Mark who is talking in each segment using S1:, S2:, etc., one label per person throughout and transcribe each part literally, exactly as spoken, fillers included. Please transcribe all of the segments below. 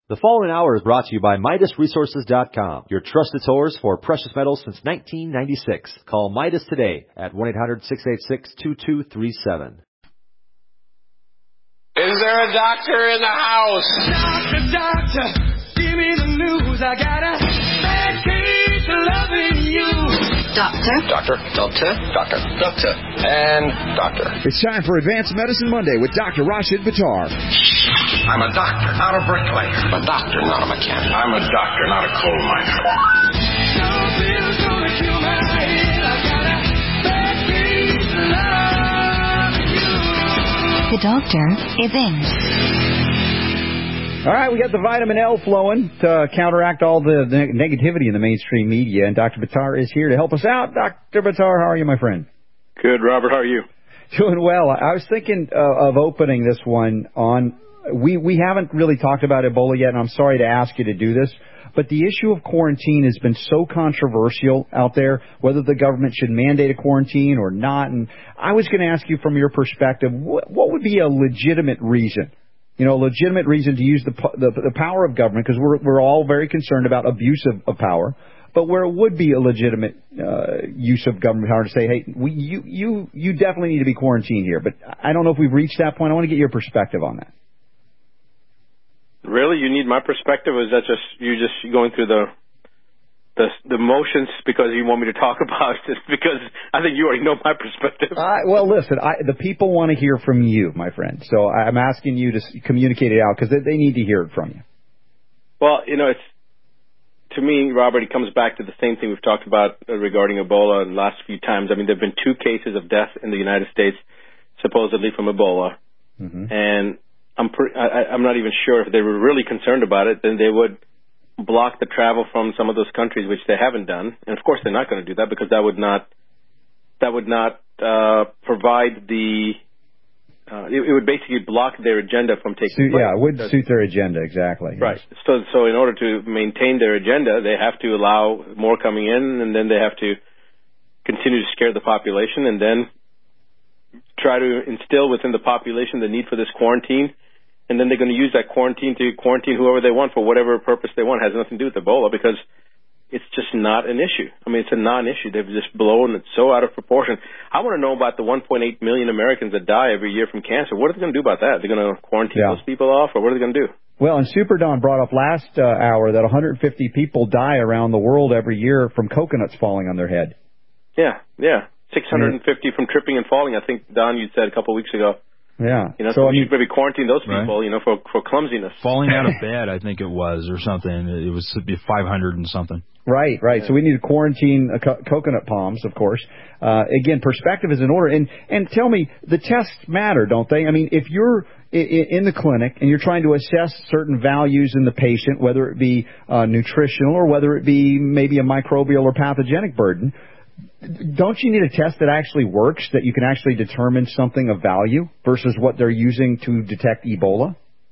S1: The following hour is brought to you by Midas Resources dot com, your trusted source for precious metals since nineteen ninety-six. Call Midas today at one eight hundred, six eight six, two two three seven.
S2: Is there a doctor in the house?
S3: Doctor, doctor, give me the news. I got a bad case of loving you.
S4: Doctor.
S2: Doctor. Doctor. Doctor. Doctor. And doctor.
S5: It's time for Advanced Medicine Monday with Doctor Rashid Buttar.
S2: I'm a doctor, not a bricklayer. I'm a doctor, not a mechanic. I'm a doctor, not a coal miner.
S3: Something's gonna kill my head. I got a bad case of loving you.
S4: The doctor is in.
S6: All right, we got the vitamin L flowing to counteract all the neg- negativity in the mainstream media, and Doctor Buttar is here to help us out. Doctor Buttar, how are you, my friend?
S7: Good, Robert. How are you?
S6: Doing well. I was thinking uh, of opening this one on, we, we haven't really talked about Ebola yet, and I'm sorry to ask you to do this, but the issue of quarantine has been so controversial out there, whether the government should mandate a quarantine or not, and I was going to ask you from your perspective, what, what would be a legitimate reason? You know, a legitimate reason to use the the, the power of government, because we're we're all very concerned about abuse of, of power, but where it would be a legitimate uh, use of government power to say, hey, we, you you you definitely need to be quarantined here. But I don't know if we've reached that point. I want to get your perspective on that.
S7: Really, you need my perspective, or is that just you just going through the the the motions because you want me to talk about it? Because I think you already know my perspective.
S6: Uh, well, listen, I, the people want to hear from you, my friend. So I'm asking you to communicate it out because they, they need to hear it from you.
S7: Well, you know, it's to me, Robert, it comes back to the same thing we've talked about regarding Ebola the last few times. I mean, there have been two cases of death in the United States, supposedly from Ebola, mm-hmm. and I'm pre- I, I'm not even sure if they were really concerned about it, then they would block the travel from some of those countries, which they haven't done. And of course, they're not going to do that because that would not that would not uh, provide the uh, it, it would basically block their agenda from taking
S6: suit,
S7: place.
S6: Yeah, it would suit their agenda exactly.
S7: Right.
S6: Yes.
S7: So, so in order to maintain their agenda, they have to allow more coming in, and then they have to continue to scare the population, and then try to instill within the population the need for this quarantine. And then they're going to use that quarantine to quarantine whoever they want for whatever purpose they want. It has nothing to do with Ebola because it's just not an issue. I mean, it's a non-issue. They've just blown it so out of proportion. I want to know about the one point eight million Americans that die every year from cancer. What are they going to do about that? They're going to quarantine yeah. those people off, or what are they going to do?
S6: Well, and Super Don brought up last uh, hour that one hundred fifty people die around the world every year from coconuts falling on their head.
S7: Yeah, yeah. six hundred fifty from tripping and falling, I think, Don, you said a couple of weeks ago.
S6: Yeah.
S7: You know,
S6: so,
S7: so
S6: I
S7: we
S6: mean,
S7: should maybe quarantine those people, right. you know, for for clumsiness.
S8: Falling out of bed, I think it was, or something. It was five hundred and something.
S6: Right, right. Yeah. So we need to quarantine uh, co- coconut palms, of course. Uh, again, perspective is in order. And, and tell me, the tests matter, don't they? I mean, if you're I- in the clinic and you're trying to assess certain values in the patient, whether it be uh, nutritional or whether it be maybe a microbial or pathogenic burden, don't you need a test that actually works, that you can actually determine something of value versus what they're using to detect Ebola?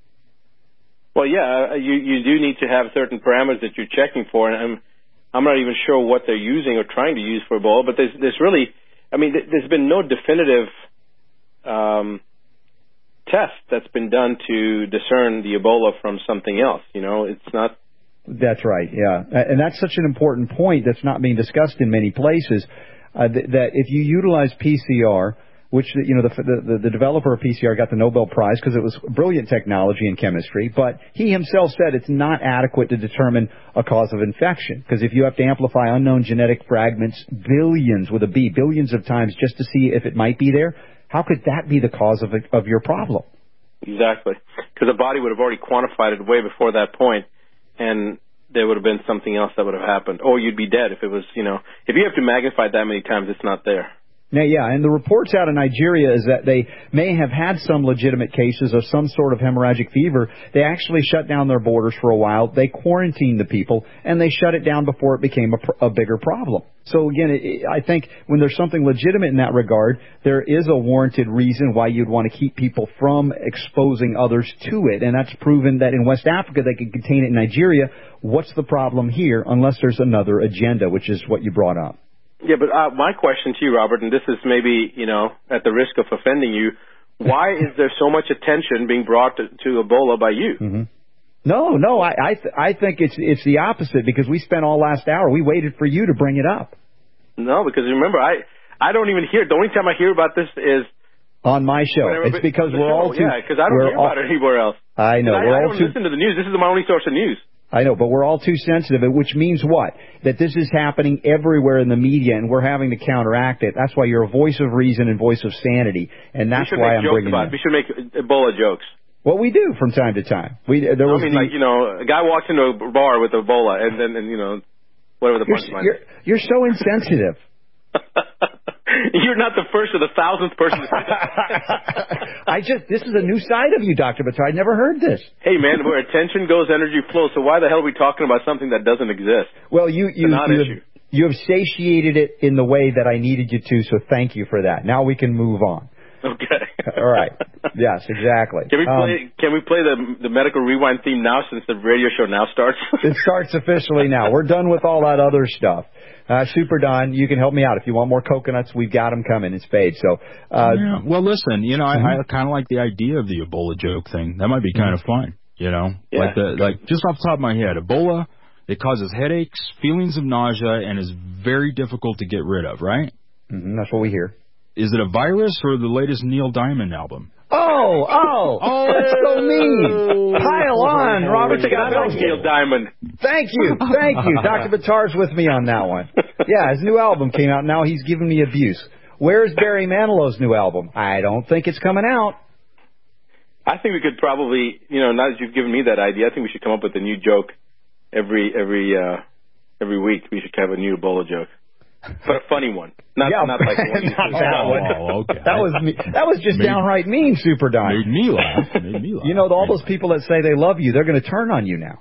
S7: Well, yeah, you you do need to have certain parameters that you're checking for, and I'm I'm not even sure what they're using or trying to use for Ebola. But there's there's really, I mean, there's been no definitive um, test that's been done to discern the Ebola from something else. You know, it's not.
S6: That's right, yeah. And that's such an important point that's not being discussed in many places, uh, th- that if you utilize P C R, which, you know, the, the, the developer of P C R got the Nobel Prize because it was brilliant technology in chemistry, but he himself said it's not adequate to determine a cause of infection, because if you have to amplify unknown genetic fragments billions, with a B, billions of times just to see if it might be there, how could that be the cause of, of your problem?
S7: Exactly, because the body would have already quantified it way before that point. And there would have been something else that would have happened. Or you'd be dead if it was, you know, if you have to magnify it that many times, it's not there.
S6: Now, yeah, and the reports out of Nigeria is that they may have had some legitimate cases of some sort of hemorrhagic fever. They actually shut down their borders for a while. They quarantined the people, and they shut it down before it became a, pr- a bigger problem. So, again, it, I think when there's something legitimate in that regard, there is a warranted reason why you'd want to keep people from exposing others to it. And that's proven that in West Africa they can contain it in Nigeria. What's the problem here unless there's another agenda, which is what you brought up?
S7: Yeah, but uh, my question to you, Robert, and this is maybe, you know, at the risk of offending you, why is there so much attention being brought to, to Ebola by you?
S6: Mm-hmm. No, no, I I, th- I think it's it's the opposite because we spent all last hour. We waited for you to bring it up.
S7: No, because remember, I I don't even hear. The only time I hear about this is
S6: on my show.
S7: whenever-
S6: It's because
S7: the
S6: we're
S7: show,
S6: all too.
S7: yeah, because I don't
S6: we're
S7: hear
S6: all-
S7: about it anywhere else.
S6: I know.
S7: I,
S6: We're
S7: I
S6: all
S7: don't
S6: too.
S7: listen to the news. This is my only source of news.
S6: I know, but we're all too sensitive, which means what? That this is happening everywhere in the media, and we're having to counteract it. That's why you're a voice of reason and voice of sanity, and that's
S7: we should
S6: why
S7: make
S6: I'm
S7: jokes
S6: bringing
S7: about
S6: it.
S7: it. We should make Ebola jokes.
S6: Well, we do from time to time. We there
S7: I
S6: was
S7: mean,
S6: the,
S7: like, you know, a guy walks into a bar with Ebola, and then, and, you know, whatever the
S6: you're,
S7: punchline
S6: you're,
S7: is.
S6: you're so insensitive.
S7: You're not the first or the thousandth person to say that.
S6: I just this is a new side of you, Doctor Batar. I'd never heard this.
S7: Hey, man, where attention goes, energy flows. So why the hell are we talking about something that doesn't exist?
S6: Well, you
S7: It's a
S6: you you
S7: non-issue.
S6: have, you have satiated it in the way that I needed you to. So thank you for that. Now we can move on.
S7: Okay.
S6: All right. Yes, exactly.
S7: Can we
S6: Um,
S7: play? Can we play the the medical rewind theme now, since the radio show now starts?
S6: It starts officially now. We're done with all that other stuff. Uh, Super Don, you can help me out. If you want more coconuts, we've got them coming in spades. So, uh,
S8: yeah. Well, listen, you know, I,
S6: Mhm.
S8: I kind of like the idea of the Ebola joke thing. That might be kind of fun, you know?
S7: Yeah.
S8: Like, the, like just off the top of my head, Ebola, it causes headaches, feelings of nausea, and is very difficult to get rid of, right?
S6: mhm, that's what we hear.
S8: Is it a virus or the latest Neil Diamond album?
S6: Oh, oh,
S8: Oh.
S6: that's so mean. Pile on, Robert
S7: God,
S6: Scott.
S7: Neil Diamond.
S6: Thank you, thank you. Doctor Batar's with me on that one. Yeah, his new album came out. Now he's giving me abuse. Where's Barry Manilow's new album? I don't think it's coming out.
S7: I think we could probably, you know, now that you've given me that idea, I think we should come up with a new joke every every uh, every week. We should have a new Ebola joke, but a funny one, not
S6: Yeah,
S7: not like the one you
S6: not
S7: said.
S6: that one.
S8: Oh, okay.
S6: That was me. That was just
S8: Made-
S6: downright mean, Super Don.
S8: Made me laugh. Made me laugh.
S6: You know, all those people that say they love you, they're going to turn on you now.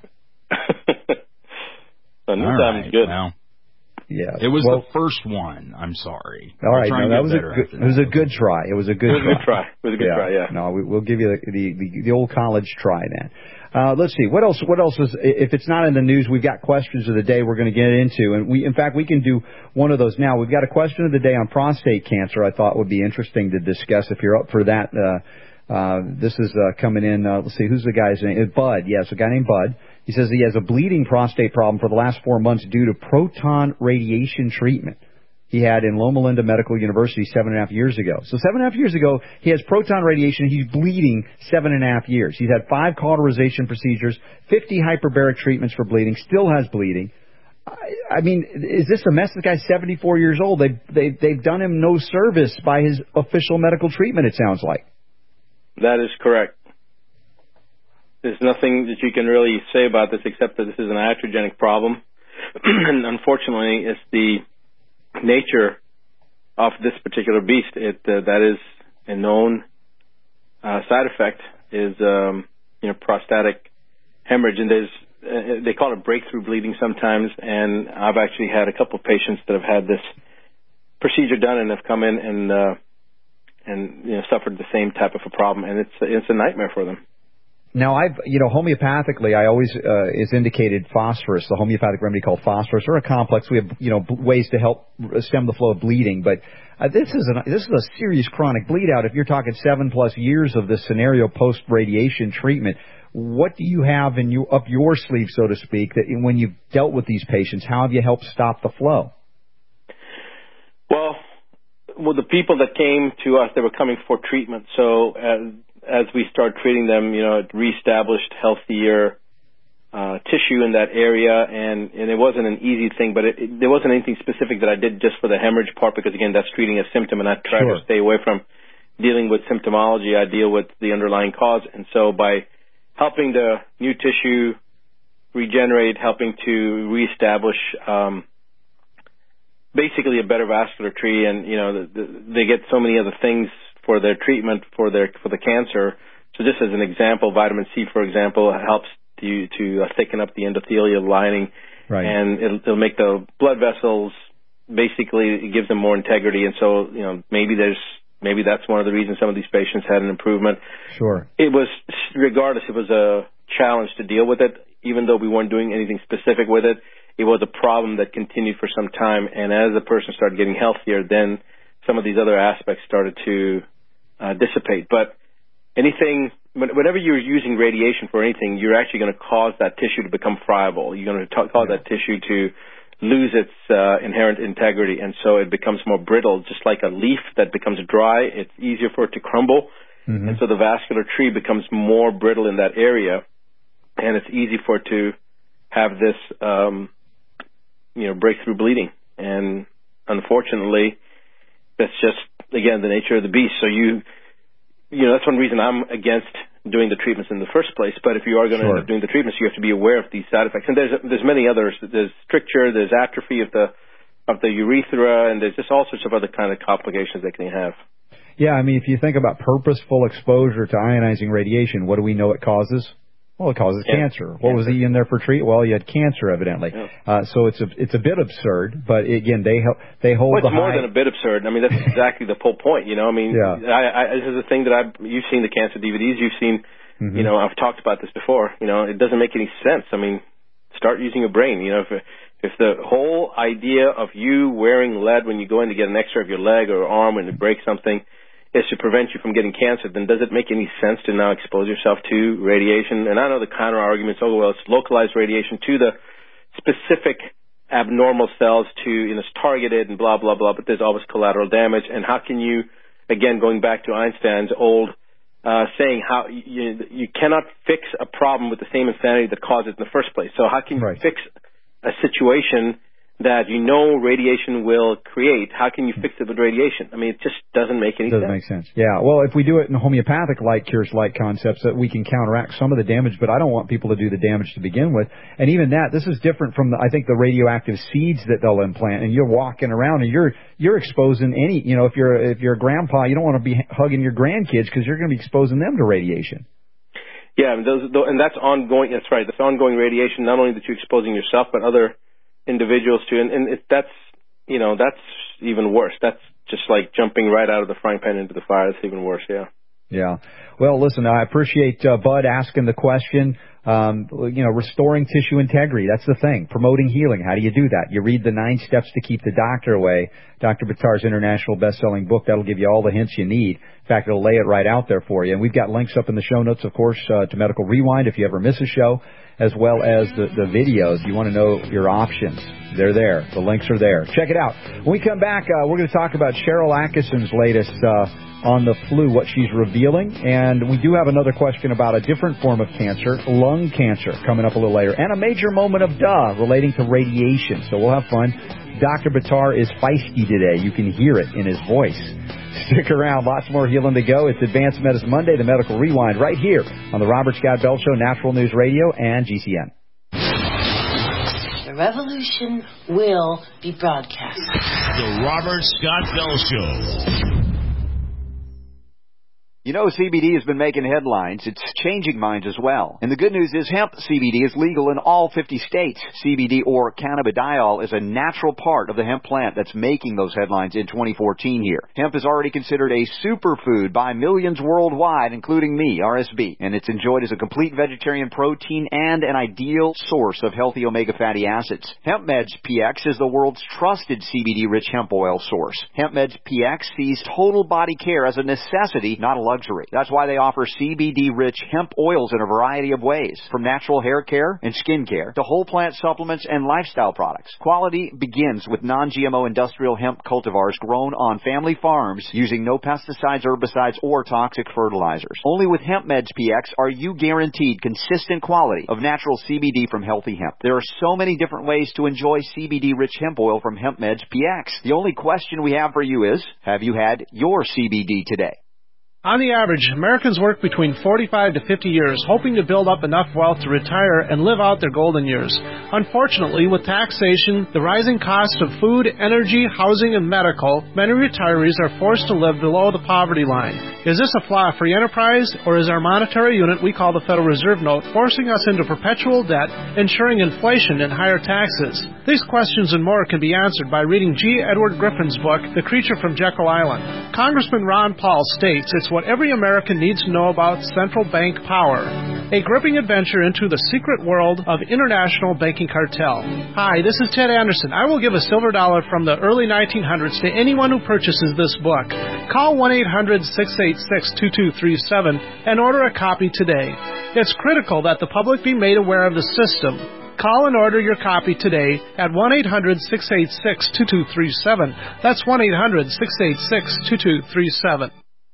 S7: So New
S8: All
S7: Diamond's
S8: right,
S7: good.
S8: well,
S6: Yeah.
S8: it was
S6: well,
S8: the first one. I'm sorry.
S6: all right.
S8: I'll try
S6: No,
S8: and
S6: that
S8: get
S6: was a
S8: better
S6: good.
S8: after
S6: It was
S8: that.
S6: a good try. It was a good.
S7: It was a
S6: try.
S7: good try. It was a good try. Yeah.
S6: No, we, we'll give you the the, the, the old college try then. Uh, let's see what else. What else is? If it's not in the news, we've got questions of the day we're going to get into, and we, in fact, we can do one of those now. We've got a question of the day on prostate cancer. I thought would be interesting to discuss if you're up for that. Uh, uh, this is uh, coming in. Uh, let's see, who's the guy's name? Uh, Bud. Yes, a guy named Bud. He says he has a bleeding prostate problem for the last four months due to proton radiation treatment he had in Loma Linda Medical University seven and a half years ago. So seven and a half years ago, he has proton radiation. He's bleeding seven and a half years. He's had five cauterization procedures, fifty hyperbaric treatments for bleeding, still has bleeding. I, I mean, is this a mess? This guy's seventy-four years old. They, they, they've done him no service by his official medical treatment, it sounds like.
S7: That is correct. There's nothing that you can really say about this except that this is an iatrogenic problem. And unfortunately, it's the nature of this particular beast. It uh, that is a known uh, side effect is um, you know prostatic hemorrhage, and there's uh, they call it breakthrough bleeding sometimes. And I've actually had a couple of patients that have had this procedure done and have come in and uh, and you know suffered the same type of a problem, and it's it's a nightmare for them.
S6: Now, I've, you know, homeopathically, I always, uh, is indicated phosphorus, the homeopathic remedy called phosphorus, or a complex. We have, you know, b- ways to help stem the flow of bleeding, but uh, this is a, this is a serious chronic bleed out. If you're talking seven plus years of this scenario post radiation treatment, what do you have in you, up your sleeve, so to speak, that when you've dealt with these patients, how have you helped stop the flow?
S7: Well, well, the people that came to us, they were coming for treatment, so uh, as we start treating them, you know, it reestablished healthier uh, tissue in that area, and, and it wasn't an easy thing, but it, it, there wasn't anything specific that I did just for the hemorrhage part, because, again, that's treating a symptom, and I try
S6: Sure.
S7: to stay away from dealing with symptomology. I deal with the underlying cause, and so by helping the new tissue regenerate, helping to reestablish um, basically a better vascular tree, and, you know, the, the, they get so many other things for their treatment for their for the cancer. So just as an example, vitamin C, for example, helps to to uh, thicken up the endothelial lining,
S6: Right.
S7: and it'll, it'll make the blood vessels, basically it gives them more integrity. And so, you know, maybe there's maybe that's one of the reasons some of these patients had an improvement.
S6: Sure.
S7: It was, regardless, it was a challenge to deal with it, even though we weren't doing anything specific with it. It was a problem that continued for some time, and as the person started getting healthier, then some of these other aspects started to uh, dissipate. But anything whenever you're using radiation for anything, you're actually going to cause that tissue to become friable. You're going to t- cause yeah. that tissue to lose its uh, inherent integrity, and so it becomes more brittle, just like a leaf that becomes dry. It's easier for it to crumble, mm-hmm. and so the vascular tree becomes more brittle in that area, and it's easy for it to have this, um, you know, breakthrough bleeding. And unfortunately, that's just, again, the nature of the beast. So you, you know, that's one reason I'm against doing the treatments in the first place. But if you are going to
S6: sure.
S7: end up doing the treatments, you have to be aware of these side effects. And there's there's many others. There's stricture, there's atrophy of the of the urethra, and there's just all sorts of other kind of complications that can have.
S6: Yeah, I mean, if you think about purposeful exposure to ionizing radiation, what do we know it causes? Well, it causes yeah. cancer. What cancer. was he in there for treatment? Well, he had cancer, evidently. Yeah. Uh, so it's a it's a bit absurd, but again, they they hold
S7: well, it's
S6: the
S7: more
S6: high...
S7: than a bit absurd. I mean, that's exactly the whole point. You know, I mean,
S6: yeah.
S7: I, I, this is a thing that I've you've seen the cancer D V Ds, you've seen. Mm-hmm. You know, I've talked about this before. You know, it doesn't make any sense. I mean, start using your brain. You know, if if the whole idea of you wearing lead when you go in to get an X-ray of your leg or arm when you break something is to prevent you from getting cancer, then does it make any sense to now expose yourself to radiation? And I know the counter arguments, oh, well, it's localized radiation to the specific abnormal cells to, you know, it's targeted and blah, blah, blah, but there's always collateral damage. And how can you, again, going back to Einstein's old uh, saying, how you, you cannot fix a problem with the same insanity that caused it in the first place. So how can you right. fix a situation that you know radiation will create? How can you fix it with radiation? I mean, it just doesn't make any
S6: doesn't
S7: sense.
S6: Doesn't make sense. Yeah. Well, if we do it in homeopathic like cures like concepts, that we can counteract some of the damage, but I don't want people to do the damage to begin with. And even that, this is different from the, I think the radioactive seeds that they'll implant. And you're walking around and you're you're exposing any, you know, if you're if you're a grandpa, you don't want to be hugging your grandkids because you're going to be exposing them to radiation.
S7: Yeah, and those, and that's ongoing. That's right. That's ongoing radiation. Not only that you're exposing yourself, but other individuals too, and, and it, that's, you know, that's even worse. That's just like jumping right out of the frying pan into the fire. That's even worse, yeah.
S6: Yeah. Well, listen, I appreciate uh, Bud asking the question. Um, you know, restoring tissue integrity, that's the thing. Promoting healing, how do you do that? You read the nine steps to keep the doctor away, Doctor Buttar's international best-selling book. That'll give you all the hints you need. In fact, it'll lay it right out there for you. And we've got links up in the show notes, of course, uh, to Medical Rewind if you ever miss a show, as well as the, the videos. You want to know your options. They're there. The links are there. Check it out. When we come back, uh, we're going to talk about Cheryl Atkinson's latest uh, on the flu, what she's revealing. And we do have another question about a different form of cancer, lung cancer, coming up a little later. And a major moment of duh relating to radiation. So we'll have fun. Doctor Buttar is feisty today. You can hear it in his voice. Stick around. Lots more healing to go. It's Advanced Medicine Monday, the Medical Rewind, right here on the Robert Scott Bell Show, Natural News Radio, and G C N.
S9: The revolution will be broadcast.
S10: The Robert Scott Bell Show.
S11: You know, C B D has been making headlines. It's changing minds as well. And the good news is hemp C B D is legal in all fifty states. C B D, or cannabidiol, is a natural part of the hemp plant that's making those headlines in twenty fourteen here. Hemp is already considered a superfood by millions worldwide, including me, R S B. And it's enjoyed as a complete vegetarian protein and an ideal source of healthy omega fatty acids. HempMeds P X is the world's trusted C B D-rich hemp oil source. HempMeds P X sees total body care as a necessity, not a luxury. That's why they offer C B D-rich hemp oils in a variety of ways, from natural hair care and skin care to whole plant supplements and lifestyle products. Quality begins with non-G M O industrial hemp cultivars grown on family farms using no pesticides, herbicides, or toxic fertilizers. Only with HempMeds P X are you guaranteed consistent quality of natural C B D from healthy hemp. There are so many different ways to enjoy C B D-rich hemp oil from HempMeds P X. The only question we have for you is, have you had your C B D today?
S12: On the average, Americans work between forty-five to fifty years, hoping to build up enough wealth to retire and live out their golden years. Unfortunately, with taxation, the rising cost of food, energy, housing, and medical, many retirees are forced to live below the poverty line. Is this a flaw free enterprise, or is our monetary unit we call the Federal Reserve Note forcing us into perpetual debt, ensuring inflation and higher taxes? These questions and more can be answered by reading G. Edward Griffin's book, The Creature from Jekyll Island. Congressman Ron Paul states it's what every American needs to know about central bank power. A gripping adventure into the secret world of international banking cartel. Hi, this is Ted Anderson. I will give a silver dollar from the early nineteen hundreds to anyone who purchases this book. Call one eight hundred six eight six two two three seven and order a copy today. It's critical that the public be made aware of the system. Call and order your copy today at one eight hundred six eight six two two three seven. That's one eight hundred six eight six two two three seven.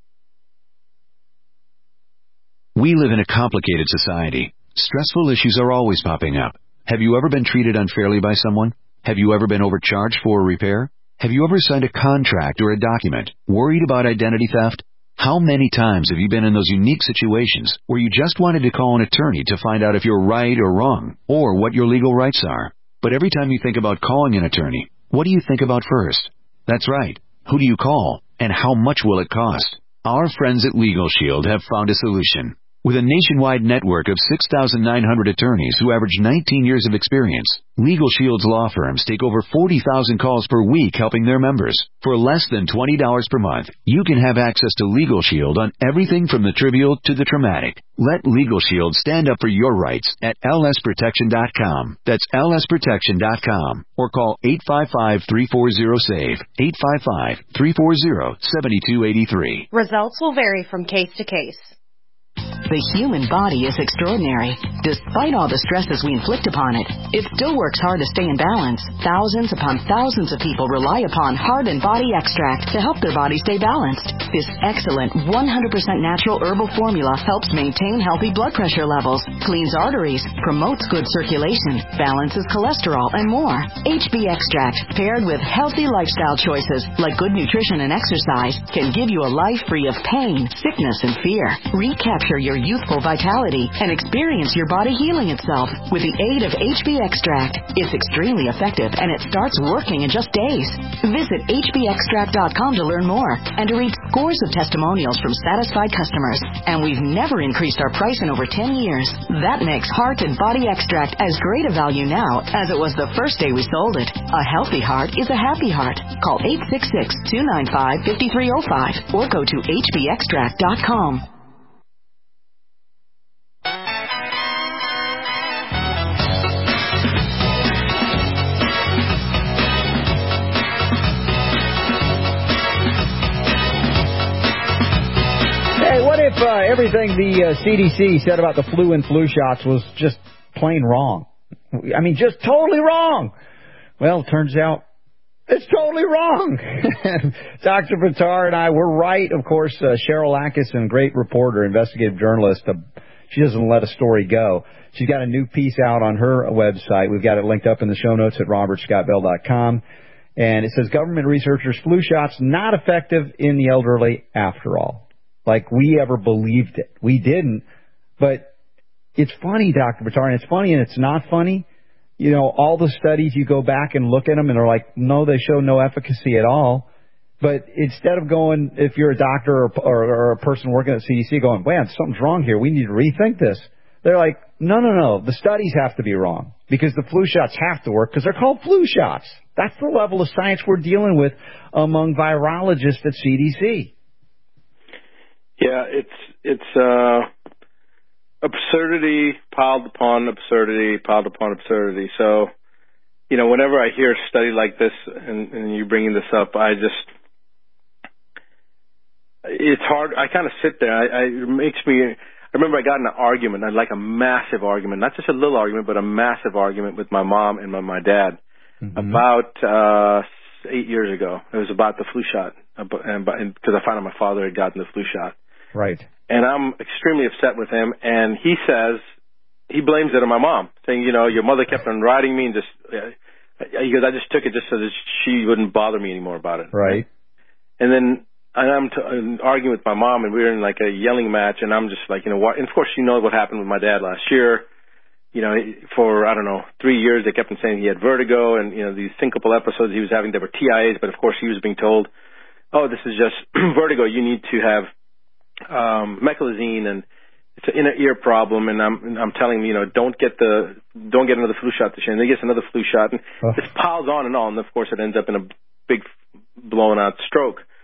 S13: We live in a complicated society. Stressful issues are always popping up. Have you ever been treated unfairly by someone? Have you ever been overcharged for a repair? Have you ever signed a contract or a document worried about identity theft? How many times have you been in those unique situations where you just wanted to call an attorney to find out if you're right or wrong, or what your legal rights are? But every time you think about calling an attorney, what do you think about first? That's right. Who do you call, and how much will it cost? Our friends at Legal Shield have found a solution. With a nationwide network of six thousand nine hundred attorneys who average nineteen years of experience, Legal Shield's law firms take over forty thousand calls per week helping their members. For less than twenty dollars per month, you can have access to Legal Shield on everything from the trivial to the traumatic. Let Legal Shield stand up for your rights at L S protection dot com. That's L S protection dot com. Or call eight five five, three four zero, S A V E, eight five five, three four zero, seven two eight three.
S14: Results will vary from case to case.
S15: The human body is extraordinary. Despite all the stresses we inflict upon it, it still works hard to stay in balance. Thousands upon thousands of people rely upon Heart and Body Extract to help their body stay balanced. This excellent one hundred percent natural herbal formula helps maintain healthy blood pressure levels, cleans arteries, promotes good circulation, balances cholesterol, and more. H B Extract, paired with healthy lifestyle choices like good nutrition and exercise, can give you a life free of pain, sickness, and fear. Recapture your youthful vitality and experience your body healing itself with the aid of H B Extract. It's extremely effective and it starts working in just days. Visit H B extract dot com to learn more and to read scores of testimonials from satisfied customers. And we've never increased our price in over ten years. That makes Heart and Body Extract as great a value now as it was the first day we sold it. A healthy heart is a happy heart. Call eight six six, two nine five, five three zero five or go to H B extract dot com.
S6: What if uh, everything the uh, C D C said about the flu and flu shots was just plain wrong? I mean, just totally wrong. Well, turns out it's totally wrong. Doctor Buttar and I were right. Of course, uh, Cheryl Atkinson, great reporter, investigative journalist, uh, she doesn't let a story go. She's got a new piece out on her website. We've got it linked up in the show notes at robert scott bell dot com. And it says, government researchers, flu shots not effective in the elderly after all. Like we ever believed it. We didn't. But it's funny, Doctor Buttar, and it's funny and it's not funny. You know, all the studies, you go back and look at them and they're like, no, they show no efficacy at all. But instead of going, if you're a doctor or, or, or a person working at C D C going, man, something's wrong here, we need to rethink this. They're like, no, no, no, the studies have to be wrong because the flu shots have to work because they're called flu shots. That's the level of science we're dealing with among virologists at C D C.
S7: Yeah, it's it's uh, absurdity piled upon absurdity piled upon absurdity. So, you know, whenever I hear a study like this and, and you bringing this up, I just it's hard. I kind of sit there. I, I it makes me. I remember I got in an argument, like a massive argument, not just a little argument, but a massive argument with my mom and my, my dad mm-hmm. about uh, eight years ago. It was about the flu shot, and because I found out my father had gotten the flu shot.
S6: Right.
S7: And I'm extremely upset with him, and he says, he blames it on my mom, saying, you know, your mother kept on riding me and just, uh, he goes, I just took it just so that she wouldn't bother me anymore about it.
S6: Right.
S7: And then I'm, t- I'm arguing with my mom, and we were in like a yelling match, and I'm just like, you know what, and of course you know what happened with my dad last year. You know, for, I don't know, three years they kept on saying he had vertigo, and, you know, these syncopal episodes he was having, they were T I As, but of course he was being told, oh, this is just vertigo, you need to have um meclizine, and it's an inner ear problem, and I'm and I'm telling him, you know, don't get the don't get another flu shot this year, and then he gets another flu shot, and oh. this piles on and on, and of course it ends up in a big blown out stroke.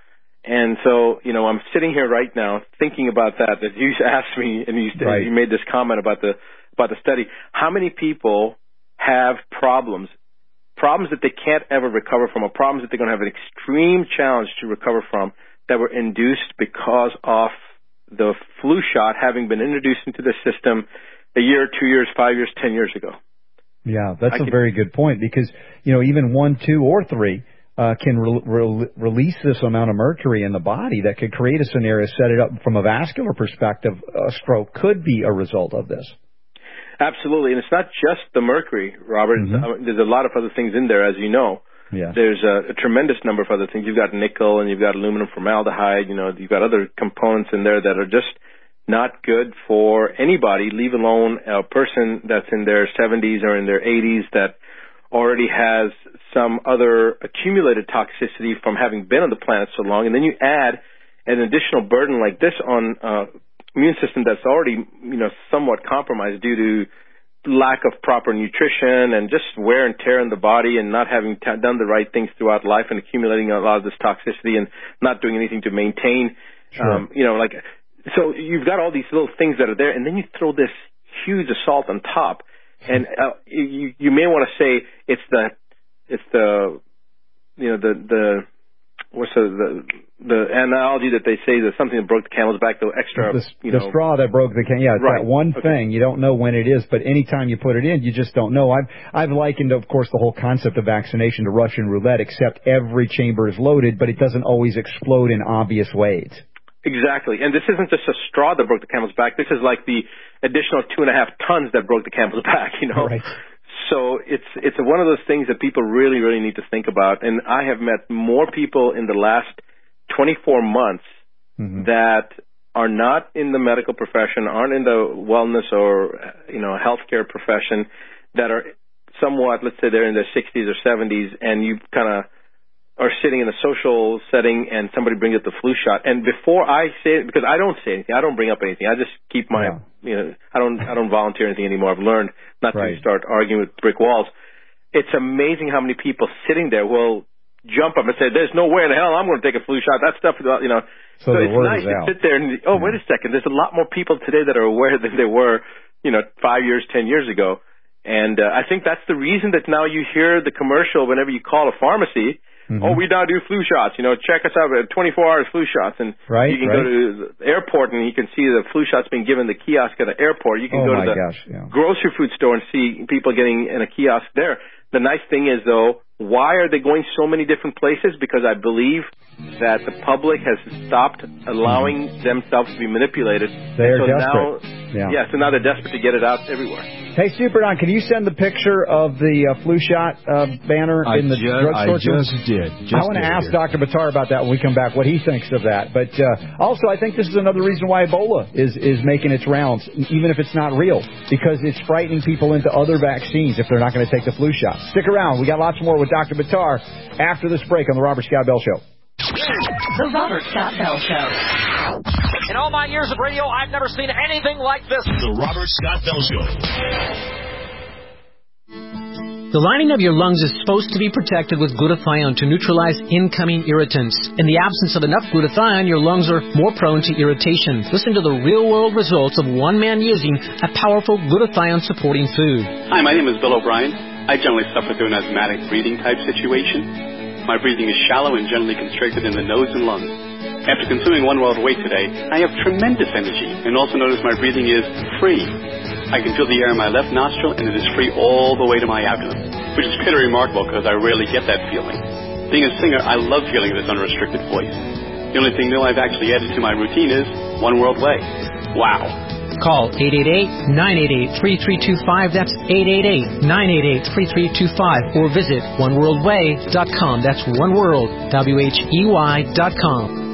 S7: And so, you know, I'm sitting here right now thinking about that, that you asked me and you,
S6: right.
S7: you made this comment about the, about the study. How many people have problems, problems that they can't ever recover from, or problems that they're going to have an extreme challenge to recover from that were induced because of the flu shot having been introduced into the system a year, two years, five years, ten years ago?
S6: Yeah, that's
S7: I
S6: a
S7: can,
S6: very good point because, you know, even one, two, or three uh, can re- re- release this amount of mercury in the body that could create a scenario, set it up from a vascular perspective. A stroke could be a result of this.
S7: Absolutely, and it's not just the mercury, Robert.
S6: Mm-hmm.
S7: Uh, there's a lot of other things in there, as you know.
S6: Yeah.
S7: There's a, a tremendous number of other things. You've got nickel and you've got aluminum formaldehyde. You know, you've got other components in there that are just not good for anybody, leave alone a person that's in their seventies or in their eighties that already has some other accumulated toxicity from having been on the planet so long. And then you add an additional burden like this on uh, immune system that's already, you know, somewhat compromised due to lack of proper nutrition and just wear and tear in the body and not having t- done the right things throughout life and accumulating a lot of this toxicity and not doing anything to maintain,
S6: sure.
S7: um, you know, like, so you've got all these little things that are there, and then you throw this huge assault on top, and uh, you you may want to say it's the it's the you know the the what's the the, the analogy that they say that something that broke the camel's back, the extra
S6: the,
S7: you
S6: the
S7: know
S6: straw that broke the can yeah it's
S7: right.
S6: that one
S7: okay.
S6: thing you don't know when it is, but anytime you put it in, you just don't know. I've I've likened, of course, the whole concept of vaccination to Russian roulette, except every chamber is loaded, but it doesn't always explode in obvious ways.
S7: Exactly. And this isn't just a straw that broke the camel's back. This is like the additional two and a half tons that broke the camel's back, you know.
S6: Right.
S7: So it's it's one of those things that people really, really need to think about. And I have met more people in the last twenty-four months mm-hmm. that are not in the medical profession, aren't in the wellness or, you know, healthcare profession, that are somewhat, let's say they're in their sixties or seventies, and you kind of are sitting in a social setting and somebody brings up the flu shot. And before I say it, because I don't say anything, I don't bring up anything. I just keep my, yeah. you know, I don't, I don't volunteer anything anymore. I've learned not right. to start arguing with brick walls. It's amazing how many people sitting there will jump up and say, there's no way in hell I'm going to take a flu shot. That stuff, you know.
S6: So,
S7: so
S6: it's
S7: nice to
S6: out.
S7: sit there and, oh, yeah. wait a second. There's a lot more people today that are aware than there were, you know, five years, ten years ago. And uh, I think that's the reason that now you hear the commercial whenever you call a pharmacy. Mm-hmm. Oh, we now do flu shots. You know, check us out at twenty-four hours flu shots. And
S6: right,
S7: you can
S6: right.
S7: go to the airport and you can see the flu shots being given the kiosk at the airport. You can
S6: oh
S7: go to
S6: my
S7: the
S6: gosh, yeah.
S7: grocery food store and see people getting in a kiosk there. The nice thing is, though, why are they going so many different places? Because I believe that the public has stopped allowing mm-hmm. themselves to be manipulated.
S6: They are
S7: so
S6: desperate.
S7: Now,
S6: yeah.
S7: yeah, so now they're desperate to get it out everywhere.
S6: Hey, Super Don, can you send the picture of the uh, flu shot uh, banner
S8: I
S6: in the
S8: ju-
S6: drugstore?
S8: I just did. Just
S6: I want to ask
S8: here.
S6: Doctor Buttar about that when we come back, what he thinks of that. But uh, also, I think this is another reason why Ebola is, is making its rounds, even if it's not real, because it's frightening people into other vaccines if they're not going to take the flu shot. Stick around. We got lots more with Doctor Buttar after this break on the Robert Scott Bell Show.
S15: The Robert Scott Bell Show.
S16: In all my years of radio, I've never seen anything like this.
S10: The Robert Scott Bell Show.
S17: The lining of your lungs is supposed to be protected with glutathione to neutralize incoming irritants. In the absence of enough glutathione, your lungs are more prone to irritation. Listen to the real-world results of one man using a powerful glutathione-supporting food.
S18: Hi, my name is Bill O'Brien. I generally suffer through an asthmatic breathing type situation. My breathing is shallow and generally constricted in the nose and lungs. After consuming One World Away today, I have tremendous energy and also notice my breathing is free. I can feel the air in my left nostril and it is free all the way to my abdomen, which is pretty remarkable because I rarely get that feeling. Being a singer, I love feeling this unrestricted voice. The only thing new I've actually added to my routine is One World Way. Wow.
S17: Call eight eight eight, nine eight eight, three three two five. That's eight eight eight, nine eight eight, three three two five. Or visit one world way dot com. That's oneworld, W H E Y dot com.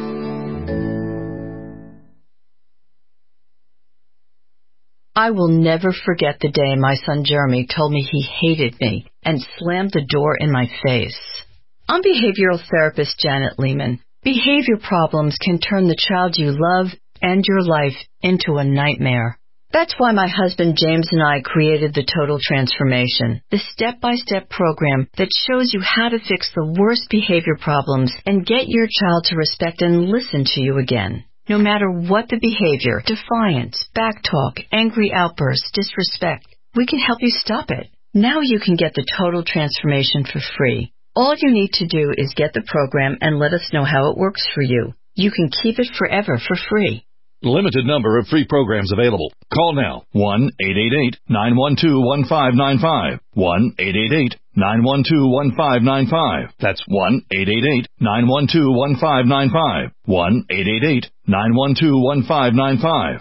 S19: I will never forget the day my son Jeremy told me he hated me and slammed the door in my face. I'm behavioral therapist Janet Lehman. Behavior problems can turn the child you love and your life into a nightmare. That's why my husband James and I created the Total Transformation, the step-by-step program that shows you how to fix the worst behavior problems and get your child to respect and listen to you again. No matter what the behavior, defiance, backtalk, angry outbursts, disrespect, we can help you stop it. Now you can get the Total Transformation for free. All you need to do is get the program and let us know how it works for you. You can keep it forever for free.
S20: Limited number of free programs available. Call now. one eight eight eight, nine one two, one five nine five. one eight eight eight, nine one two, one five nine five. That's one eight eight eight, nine one two, one five nine five. one eight eight eight, nine one two, one five nine five.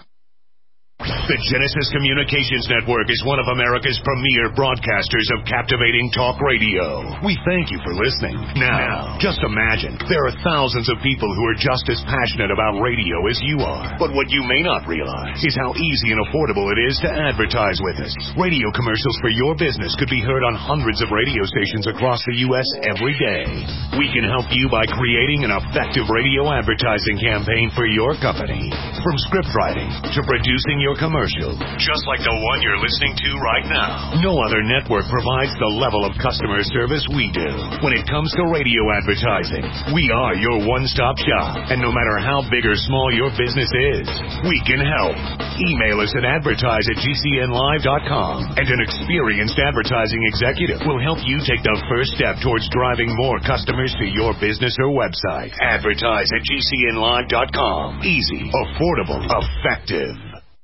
S10: The Genesis Communications Network is one of America's premier broadcasters of captivating talk radio. We thank you for listening. Now, just imagine, there are thousands of people who are just as passionate about radio as you are. But what you may not realize is how easy and affordable it is to advertise with us. Radio commercials for your business could be heard on hundreds of radio stations across the U S every day. We can help you by creating an effective radio advertising campaign for your company. From script writing to producing your commercial, just like the one you're listening to right now. No other network provides the level of customer service we do. When it comes to radio advertising, we are your one-stop shop. And no matter how big or small your business is, we can help. Email us at advertise at g c n live dot com, and an experienced advertising executive will help you take the first step towards driving more customers to your business or website. Advertise at g c n live dot com. Easy, affordable, effective.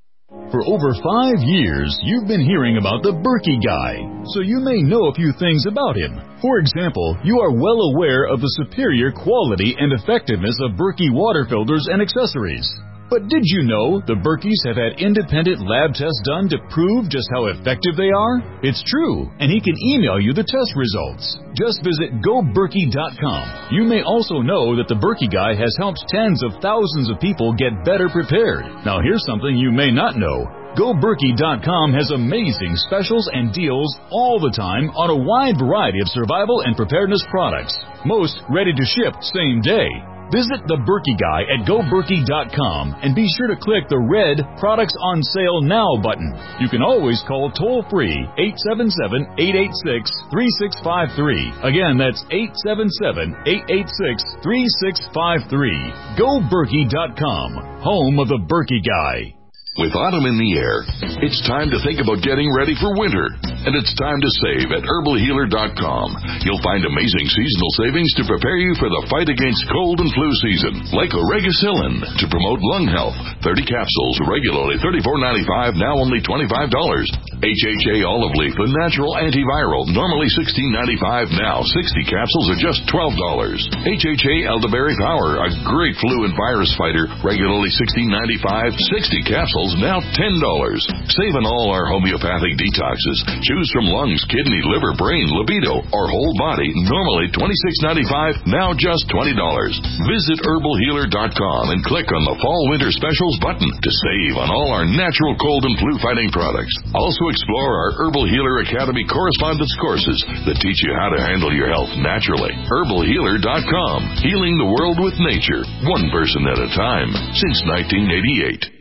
S8: For over five years, you've been hearing about the Berkey Guy, so you may know a few things about him. For example, you are well aware of the superior quality and effectiveness of Berkey water filters and accessories. But did you know the Berkeys have had independent lab tests done to prove just how effective they are? It's true, and he can email you the test results. Just visit go berkey dot com. You may also know that the Berkey Guy has helped tens of thousands of people get better prepared. Now here's something you may not know. go berkey dot com has amazing specials and deals all the time on a wide variety of survival and preparedness products. Most ready to ship same day. Visit the Berkey Guy at go berkey dot com and be sure to click the red Products on Sale Now button. You can always call toll-free eight seven seven, eight eight six, three six five three. Again, that's eight seven seven, eight eight six, three six five three. go berkey dot com, home of the Berkey Guy.
S21: With autumn in the air, it's time to think about getting ready for winter. And it's time to save at herbal healer dot com. You'll find amazing seasonal savings to prepare you for the fight against cold and flu season. Like Oregacillin to promote lung health. thirty capsules, regularly thirty-four ninety-five, now only twenty-five dollars. H H A olive leaf, the natural antiviral, normally sixteen ninety-five, now sixty capsules are just twelve dollars. H H A elderberry power, a great flu and virus fighter, regularly sixteen ninety-five, sixty capsules, now ten dollars. Save on all our homeopathic detoxes. Choose from lungs, kidney, liver, brain, libido, or whole body, normally twenty-six ninety-five, now just twenty dollars. Visit herbal healer dot com and click on the Fall Winter Specials button to save on all our natural cold and flu fighting products. Also explore our Herbal Healer Academy correspondence courses that teach you how to handle your health naturally. herbal healer dot com, healing the world with nature, one person at a time, since nineteen eighty-eight.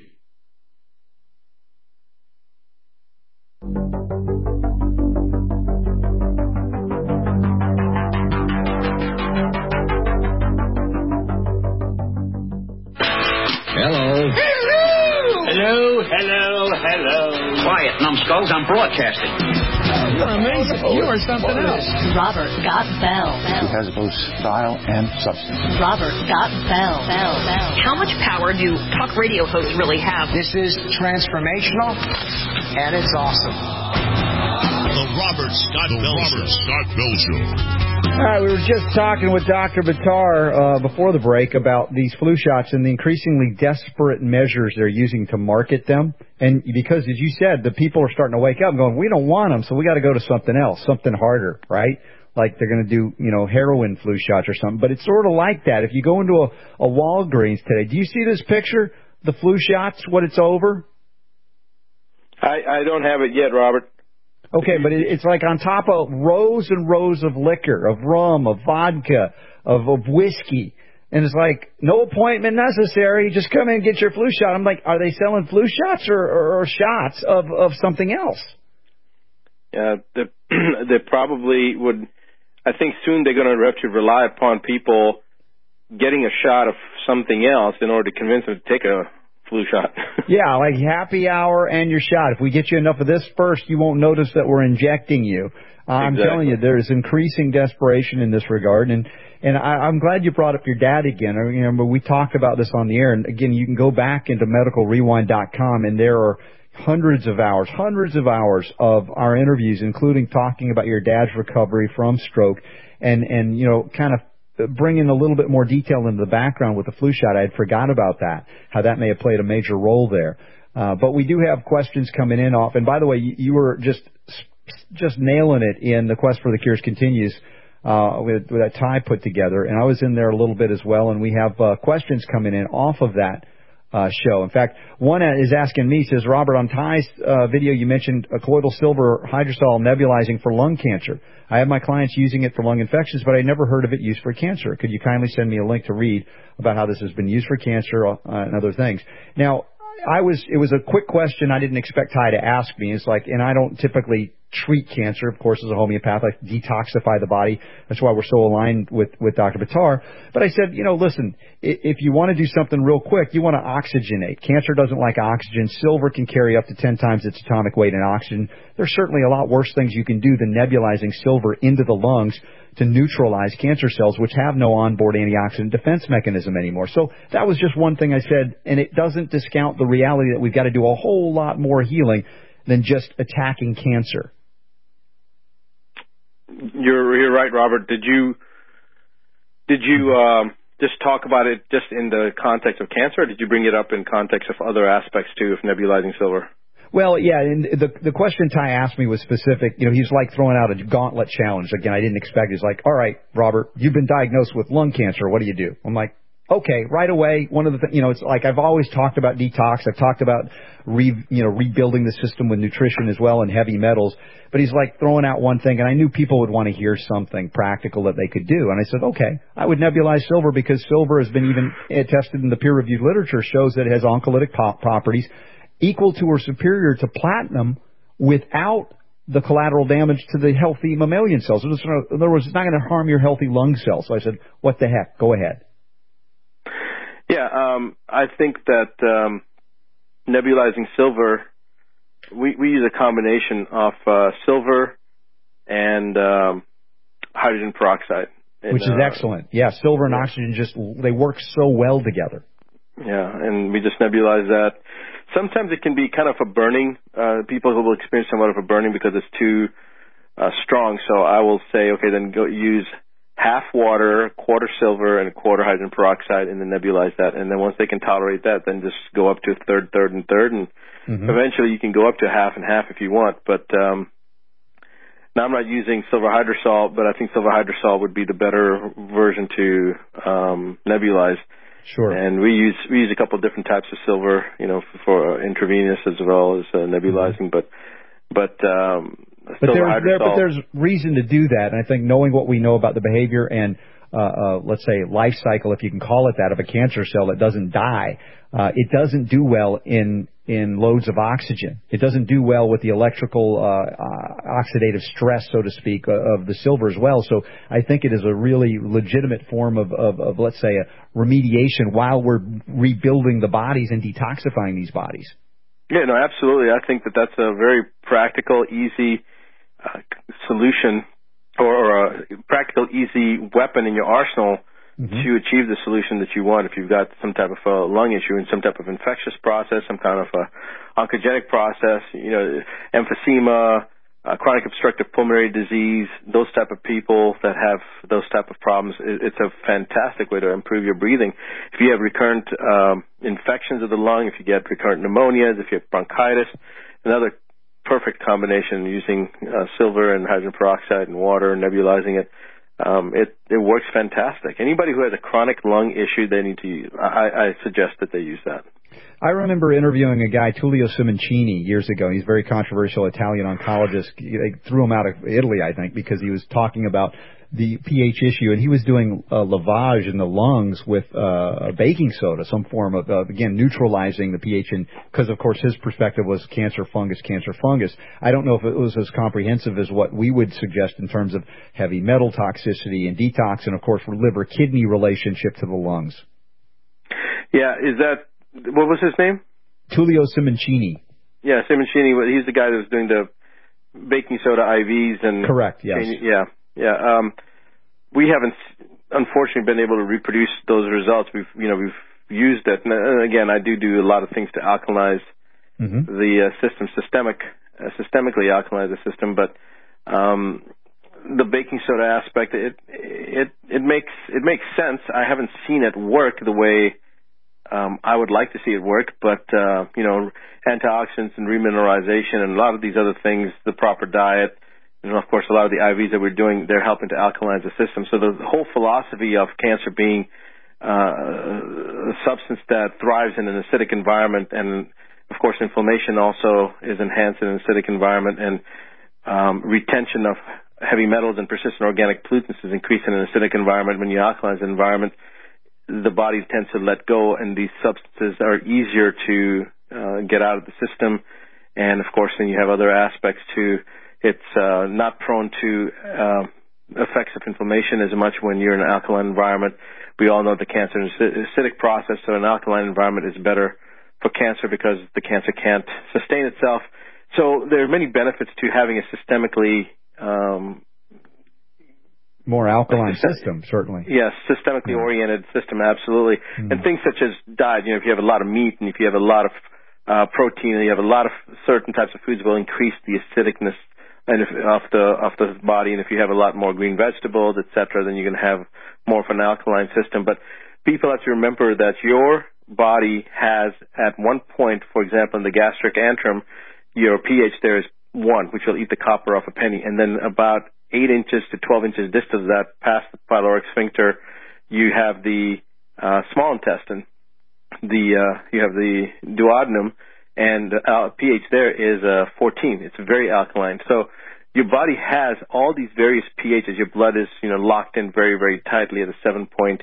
S2: Hello.
S16: Hello, hello, hello.
S2: Quiet, numbskulls. I'm broadcasting.
S3: You're amazing. You are something else.
S4: Robert Scott Bell.
S22: He has both style and substance.
S4: Robert Scott Bell. Bell. Bell.
S23: How much power do talk radio hosts really have?
S24: This is transformational, and it's awesome.
S10: The Robert Scott the Bell Robert Show. Scott Bell Show.
S6: All right, we were just talking with Doctor Buttar uh, before the break about these flu shots and the increasingly desperate measures they're using to market them. And because, as you said, the people are starting to wake up and going, we don't want them, so we got to go to something else, something harder, right? Like they're going to do, you know, heroin flu shots or something. But it's sort of like that. If you go into a, a Walgreens today, do you see this picture, the flu shots, what it's over?
S7: I, I don't have it yet, Robert.
S6: Okay, but it's like on top of rows and rows of liquor, of rum, of vodka, of, of whiskey, And it's like, no appointment necessary. Just come in and get your flu shot. I'm like, are they selling flu shots or, or, or shots of, of something else?
S7: Yeah, they, they probably would. I think soon they're going to have to rely upon people getting a shot of something else in order to convince them to take a flu shot.
S6: Yeah, like happy hour and your shot. If we get you enough of this first, you won't notice that we're injecting you. Uh, I'm
S7: Exactly.
S6: telling you, there's increasing desperation in this regard. And and I, I'm glad you brought up your dad again. I mean, remember, we talked about this on the air. And, again, you can go back into medical rewind dot com, and there are hundreds of hours, hundreds of hours of our interviews, including talking about your dad's recovery from stroke and, and you know, kind of bringing a little bit more detail into the background with the flu shot. I had forgot about that, how that may have played a major role there. Uh, but we do have questions coming in off. And by the way, you, you were just just nailing it in The Quest for the Cures Continues uh, with, with that Ty put together. And I was in there a little bit as well. And we have uh, questions coming in off of that uh, show. In fact, one is asking me, says, Robert, on Ty's uh, video you mentioned a colloidal silver hydrosol nebulizing for lung cancer. I have my clients using it for lung infections, but I never heard of it used for cancer. Could you kindly send me a link to read about how this has been used for cancer uh, and other things? Now, I was, it was a quick question I didn't expect Ty to ask me. It's like, and I don't typically treat cancer, of course, as a homeopath. I detoxify the body. That's why we're so aligned with, with Doctor Buttar. But I said, you know, listen, if you want to do something real quick, you want to oxygenate. Cancer doesn't like oxygen. Silver can carry up to ten times its atomic weight in oxygen. There's certainly a lot worse things you can do than nebulizing silver into the lungs to neutralize cancer cells, which have no onboard antioxidant defense mechanism anymore. So that was just one thing I said, and it doesn't discount the reality that we've got to do a whole lot more healing than just attacking cancer.
S7: You're you're right, Robert. Did you did you um, just talk about it just in the context of cancer, or did you bring it up in context of other aspects too of nebulizing silver?
S6: Well, yeah, and the the question Ty asked me was specific. You know, he's like throwing out a gauntlet challenge. Again, I didn't expect. He's like, all right, Robert, you've been diagnosed with lung cancer. What do you do? I'm like, okay, right away. One of the things, you know, it's like I've always talked about detox. I've talked about re, you know, rebuilding the system with nutrition as well and heavy metals. But he's like throwing out one thing, and I knew people would want to hear something practical that they could do. And I said, okay, I would nebulize silver because silver has been even tested in the peer-reviewed literature, shows that it has oncolytic pop properties equal to or superior to platinum without the collateral damage to the healthy mammalian cells. In other words, it's not going to harm your healthy lung cells. So I said, what the heck? Go ahead.
S7: Yeah, um, I think that um, nebulizing silver, we, we use a combination of uh, silver and um, hydrogen peroxide. And,
S6: Which is
S7: uh,
S6: excellent. Yeah, silver and oxygen just, they work so well together.
S7: Yeah, and we just nebulize that. Sometimes it can be kind of a burning. Uh, people will experience somewhat of a burning because it's too uh, strong. So I will say, okay, then go use half water, quarter silver, and a quarter hydrogen peroxide, and then nebulize that. And then once they can tolerate that, then just go up to third, third, and third. And mm-hmm. eventually you can go up to half and half if you want. But um, now I'm not using silver hydrosol, but I think silver hydrosol would be the better version to um, nebulize.
S6: Sure.
S7: And we use we use a couple of different types of silver, you know, for, for uh, intravenous as well as uh, nebulizing. But but um,
S6: but there's there, but there's reason to do that, and I think knowing what we know about the behavior and uh, uh, let's say life cycle, if you can call it that, of a cancer cell that doesn't die, uh, it doesn't do well in in loads of oxygen. It doesn't do well with the electrical uh, uh, oxidative stress, so to speak, uh, of the silver as well. So I think it is a really legitimate form of, of, of, let's say, a remediation while we're rebuilding the bodies and detoxifying these bodies.
S7: Yeah, no, absolutely. I think that that's a very practical, easy uh, solution or, or a practical, easy weapon in your arsenal Mm-hmm. to achieve the solution that you want. If you've got some type of a lung issue and some type of infectious process, some kind of a oncogenic process, you know, emphysema, uh, chronic obstructive pulmonary disease, those type of people that have those type of problems, it, it's a fantastic way to improve your breathing. If you have recurrent um, infections of the lung, if you get recurrent pneumonias, if you have bronchitis, another perfect combination using uh, silver and hydrogen peroxide and water and nebulizing it. Um, it, it works fantastic. Anybody who has a chronic lung issue, they need to use, I, I suggest that they use that.
S6: I remember interviewing a guy, Tullio Simoncini, years ago. He's a very controversial Italian oncologist. They threw him out of Italy, I think, because he was talking about the pH issue, and he was doing uh, lavage in the lungs with uh, baking soda, some form of, uh, again, neutralizing the pH, and because, of course, his perspective was cancer, fungus, cancer, fungus. I don't know if it was as comprehensive as what we would suggest in terms of heavy metal toxicity and detox, and, of course, liver-kidney relationship to the lungs.
S7: Yeah, is that, what was his name?
S6: Tullio Simoncini.
S7: Yeah, Simoncini, he's the guy that was doing the baking soda I Vs and...
S6: Correct, yes.
S7: Changing, yeah. Yeah, um, we haven't, unfortunately, been able to reproduce those results. We've, you know, we've used it. And again, I do do a lot of things to alkalinize mm-hmm. the uh, system, systemic, uh, systemically alkalinize the system. But um, the baking soda aspect, it, it, it makes, it makes sense. I haven't seen it work the way um, I would like to see it work. But uh, you know, antioxidants and remineralization and a lot of these other things, the proper diet. And, of course, a lot of the I Vs that we're doing, they're helping to alkalinize the system. So the whole philosophy of cancer being uh, a substance that thrives in an acidic environment, and, of course, inflammation also is enhanced in an acidic environment, and um, retention of heavy metals and persistent organic pollutants is increased in an acidic environment. When you alkalinize the environment, the body tends to let go, and these substances are easier to uh, get out of the system. And, of course, then you have other aspects to It's uh, not prone to uh, effects of inflammation as much when you're in an alkaline environment. We all know the cancer is an acidic process, so an alkaline environment is better for cancer because the cancer can't sustain itself. So there are many benefits to having a systemically um,
S6: more alkaline system, certainly.
S7: Yes, systemically oriented system, absolutely. Mm. And things such as diet. You know, if you have a lot of meat and if you have a lot of uh, protein and you have a lot of certain types of foods, will increase the acidicness and if, of the of the body, and if you have a lot more green vegetables, et cetera, then you're going to have more of an alkaline system. But people have to remember that your body has, at one point, for example, in the gastric antrum, your pH there is one, which will eat the copper off a penny, and then about eight inches to twelve inches distal of that, past the pyloric sphincter, you have the uh, small intestine, the uh, you have the duodenum. And uh, pH there is uh, fourteen. It's very alkaline. So your body has all these various pHs. Your blood is, you know, locked in very, very tightly at a seven point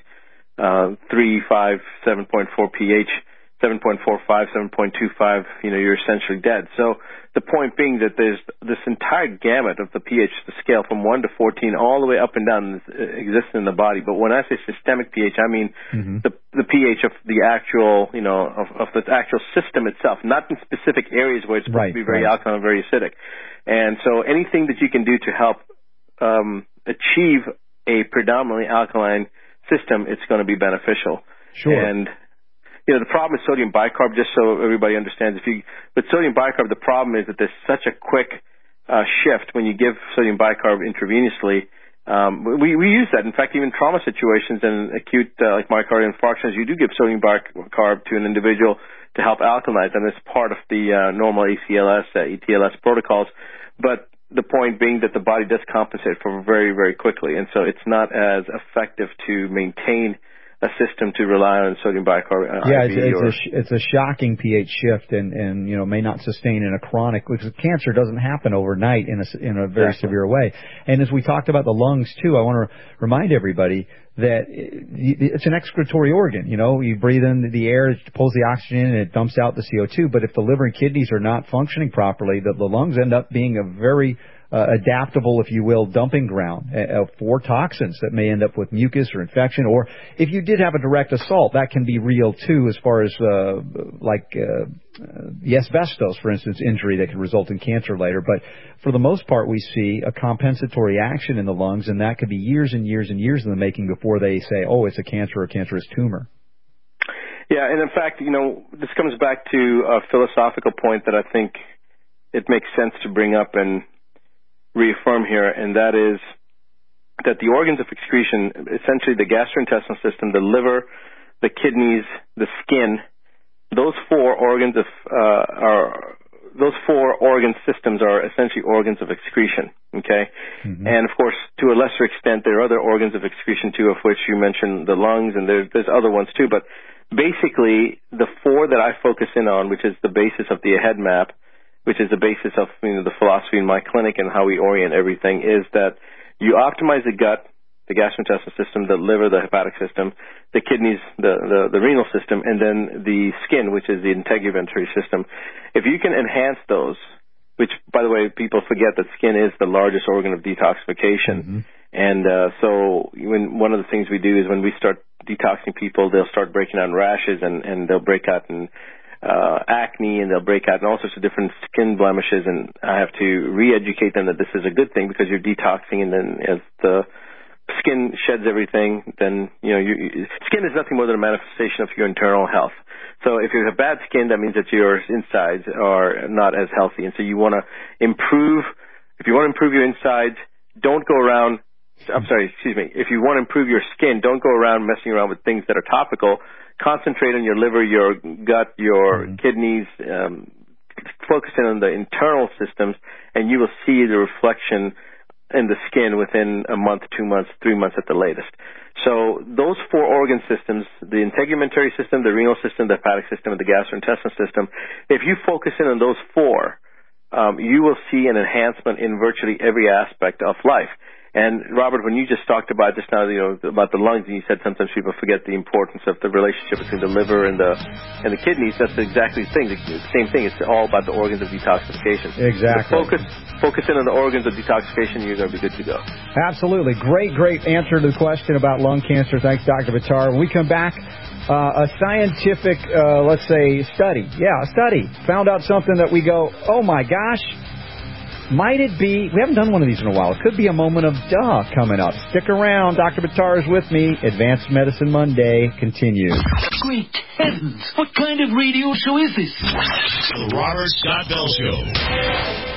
S7: three five, seven point four pH, seven point four five, seven point two five. You know, you're essentially dead. So the point being that there's this entire gamut of the pH, the scale from one to fourteen, all the way up and down, exists in the body. But when I say systemic pH, I mean mm-hmm. the the pH of the actual, you know, of, of the actual system itself, not in specific areas where it's supposed right, to be very right. alkaline, very acidic. And so anything that you can do to help um, achieve a predominantly alkaline system, it's going to be beneficial.
S6: Sure.
S7: And you know, the problem with sodium bicarb, just so everybody understands, if you, with sodium bicarb, the problem is that there's such a quick uh, shift when you give sodium bicarb intravenously. Um, we, we use that. In fact, even trauma situations and acute, uh, like myocardial infarctions, you do give sodium bicarb to an individual to help alkalinize them as part of the uh, normal A C L S, uh, E T L S protocols. But the point being that the body does compensate for very, very quickly, and so it's not as effective to maintain a system to rely on sodium bicarb. Uh,
S6: yeah,
S7: I V
S6: it's, it's,
S7: or,
S6: a, it's a shocking pH shift, and, and you know may not sustain in a chronic, because cancer doesn't happen overnight in a in a very exactly. severe way. And as we talked about the lungs too, I want to remind everybody that it's an excretory organ. You know, you breathe in the air, it pulls the oxygen in, and it dumps out the C O two. But if the liver and kidneys are not functioning properly, the, the lungs end up being a very Uh, adaptable, if you will, dumping ground uh, for toxins that may end up with mucus or infection. Or if you did have a direct assault, that can be real too, as far as uh, like uh, uh, the asbestos, for instance, injury that could result in cancer later. But for the most part, we see a compensatory action in the lungs, and that could be years and years and years in the making before they say, oh, it's a cancer or a cancerous tumor.
S7: Yeah, and in fact, you know, this comes back to a philosophical point that I think it makes sense to bring up and reaffirm here, and that is that the organs of excretion, essentially the gastrointestinal system, the liver, the kidneys, the skin, those four organs of, uh, are those four organ systems are essentially organs of excretion, okay? Mm-hmm. And, of course, to a lesser extent, there are other organs of excretion, too, of which you mentioned the lungs, and there, there's other ones, too. But basically, the four that I focus in on, which is the basis of the AHEAD map, which is the basis of you know, the philosophy in my clinic and how we orient everything, is that you optimize the gut, the gastrointestinal system, the liver, the hepatic system, the kidneys, the, the, the renal system, and then the skin, which is the integumentary system. If you can enhance those, which, by the way, people forget that skin is the largest organ of detoxification. Mm-hmm. And uh, so when, one of the things we do is when we start detoxing people, they'll start breaking out in rashes, and, and they'll break out in uh, acne, and they'll break out in all sorts of different skin blemishes. And I have to re-educate them that this is a good thing because you're detoxing, and then as the skin sheds everything, then, you know, you, skin is nothing more than a manifestation of your internal health. So if you have bad skin, that means that your insides are not as healthy. And so you want to improve, if you want to improve your insides, don't go around, I'm sorry, excuse me, if you want to improve your skin, don't go around messing around with things that are topical. Concentrate on your liver, your gut, your mm-hmm. kidneys, um, focus in on the internal systems, and you will see the reflection in the skin within a month, two months, three months at the latest. So those four organ systems, the integumentary system, the renal system, the hepatic system, and the gastrointestinal system, if you focus in on those four, um, you will see an enhancement in virtually every aspect of life. And, Robert, when you just talked about just now, you know, about the lungs, and you said sometimes people forget the importance of the relationship between the liver and the and the kidneys, that's exactly the thing. The same thing. It's all about the organs of detoxification.
S6: Exactly.
S7: So focus, focus in on the organs of detoxification, you're going to be good to go.
S6: Absolutely. Great, great answer to the question about lung cancer. Thanks, Doctor Buttar. When we come back, uh, a scientific, uh, let's say, study. Yeah, a study. Found out something that we go, oh, my gosh. Might it be, we haven't done one of these in a while, it could be a moment of duh coming up. Stick around, Doctor Buttar is with me. Advanced Medicine Monday continues.
S3: Great heavens, what kind of radio show is this?
S10: The Robert Scott Bell Show.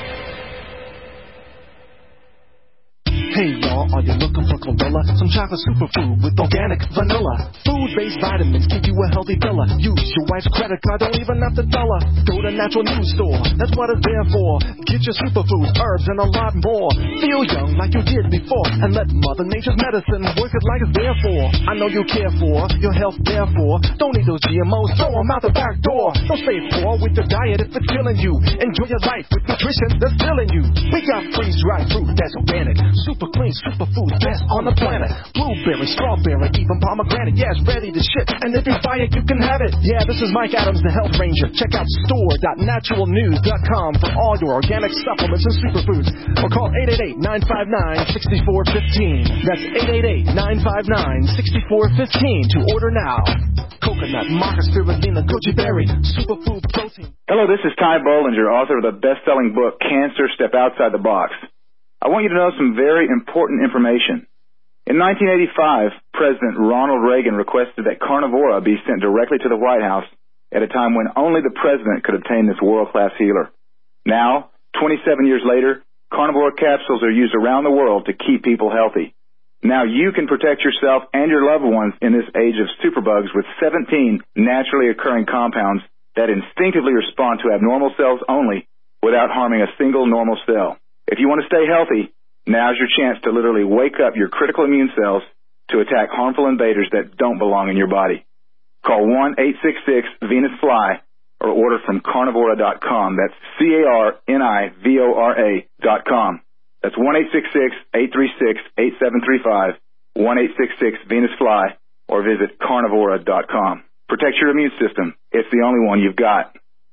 S1: Hey y'all, are you looking for Chlorella? Some chocolate superfood with organic vanilla. Food-based vitamins keep you a healthy fella. Use your wife's credit card, don't even have to tell her. Go to Natural News Store, that's what it's there for. Get your superfoods, herbs, and a lot more. Feel young like you did before, and let Mother Nature's medicine work it like it's there for. I know you care for your health, therefore. Don't eat those G M Os, throw them out the back door. Don't stay poor with your diet if it's killing you. Enjoy your life with nutrition that's filling you. We got freeze-dried fruit that's organic, super clean, superfood, best on the planet. Blueberry, strawberry, even pomegranate. Yeah, it's ready to ship, and if you buy it, you can have it. Yeah, this is Mike Adams, the Health Ranger. Check out store dot natural news dot com for all your organic supplements and superfoods. Or call eight eight eight, nine five nine, six four one five. That's eight eight eight, nine five nine, six four one five to order now. Coconut, maca, spirulina, goji berry, superfood protein.
S5: Hello, this is Ty Bollinger, author of the best-selling book, Cancer, Step Outside the Box. I want you to know some very important information. In nineteen eighty-five, President Ronald Reagan requested that Carnivora be sent directly to the White House at a time when only the president could obtain this world-class healer. Now, twenty-seven years later, Carnivora capsules are used around the world to keep people healthy. Now you can protect yourself and your loved ones in this age of superbugs with seventeen naturally occurring compounds that instinctively respond to abnormal cells only without harming a single normal cell. If you want to stay healthy, now's your chance to literally wake up your critical immune cells to attack harmful invaders that don't belong in your body. Call one eight six six Venus Fly or order from carnivora dot com. That's C A R N I V O R A dot com. That's one eight six six, eight three six, eight seven three five, one eight six six Venus Fly, or visit carnivora dot com. Protect your immune system. It's the only one you've got.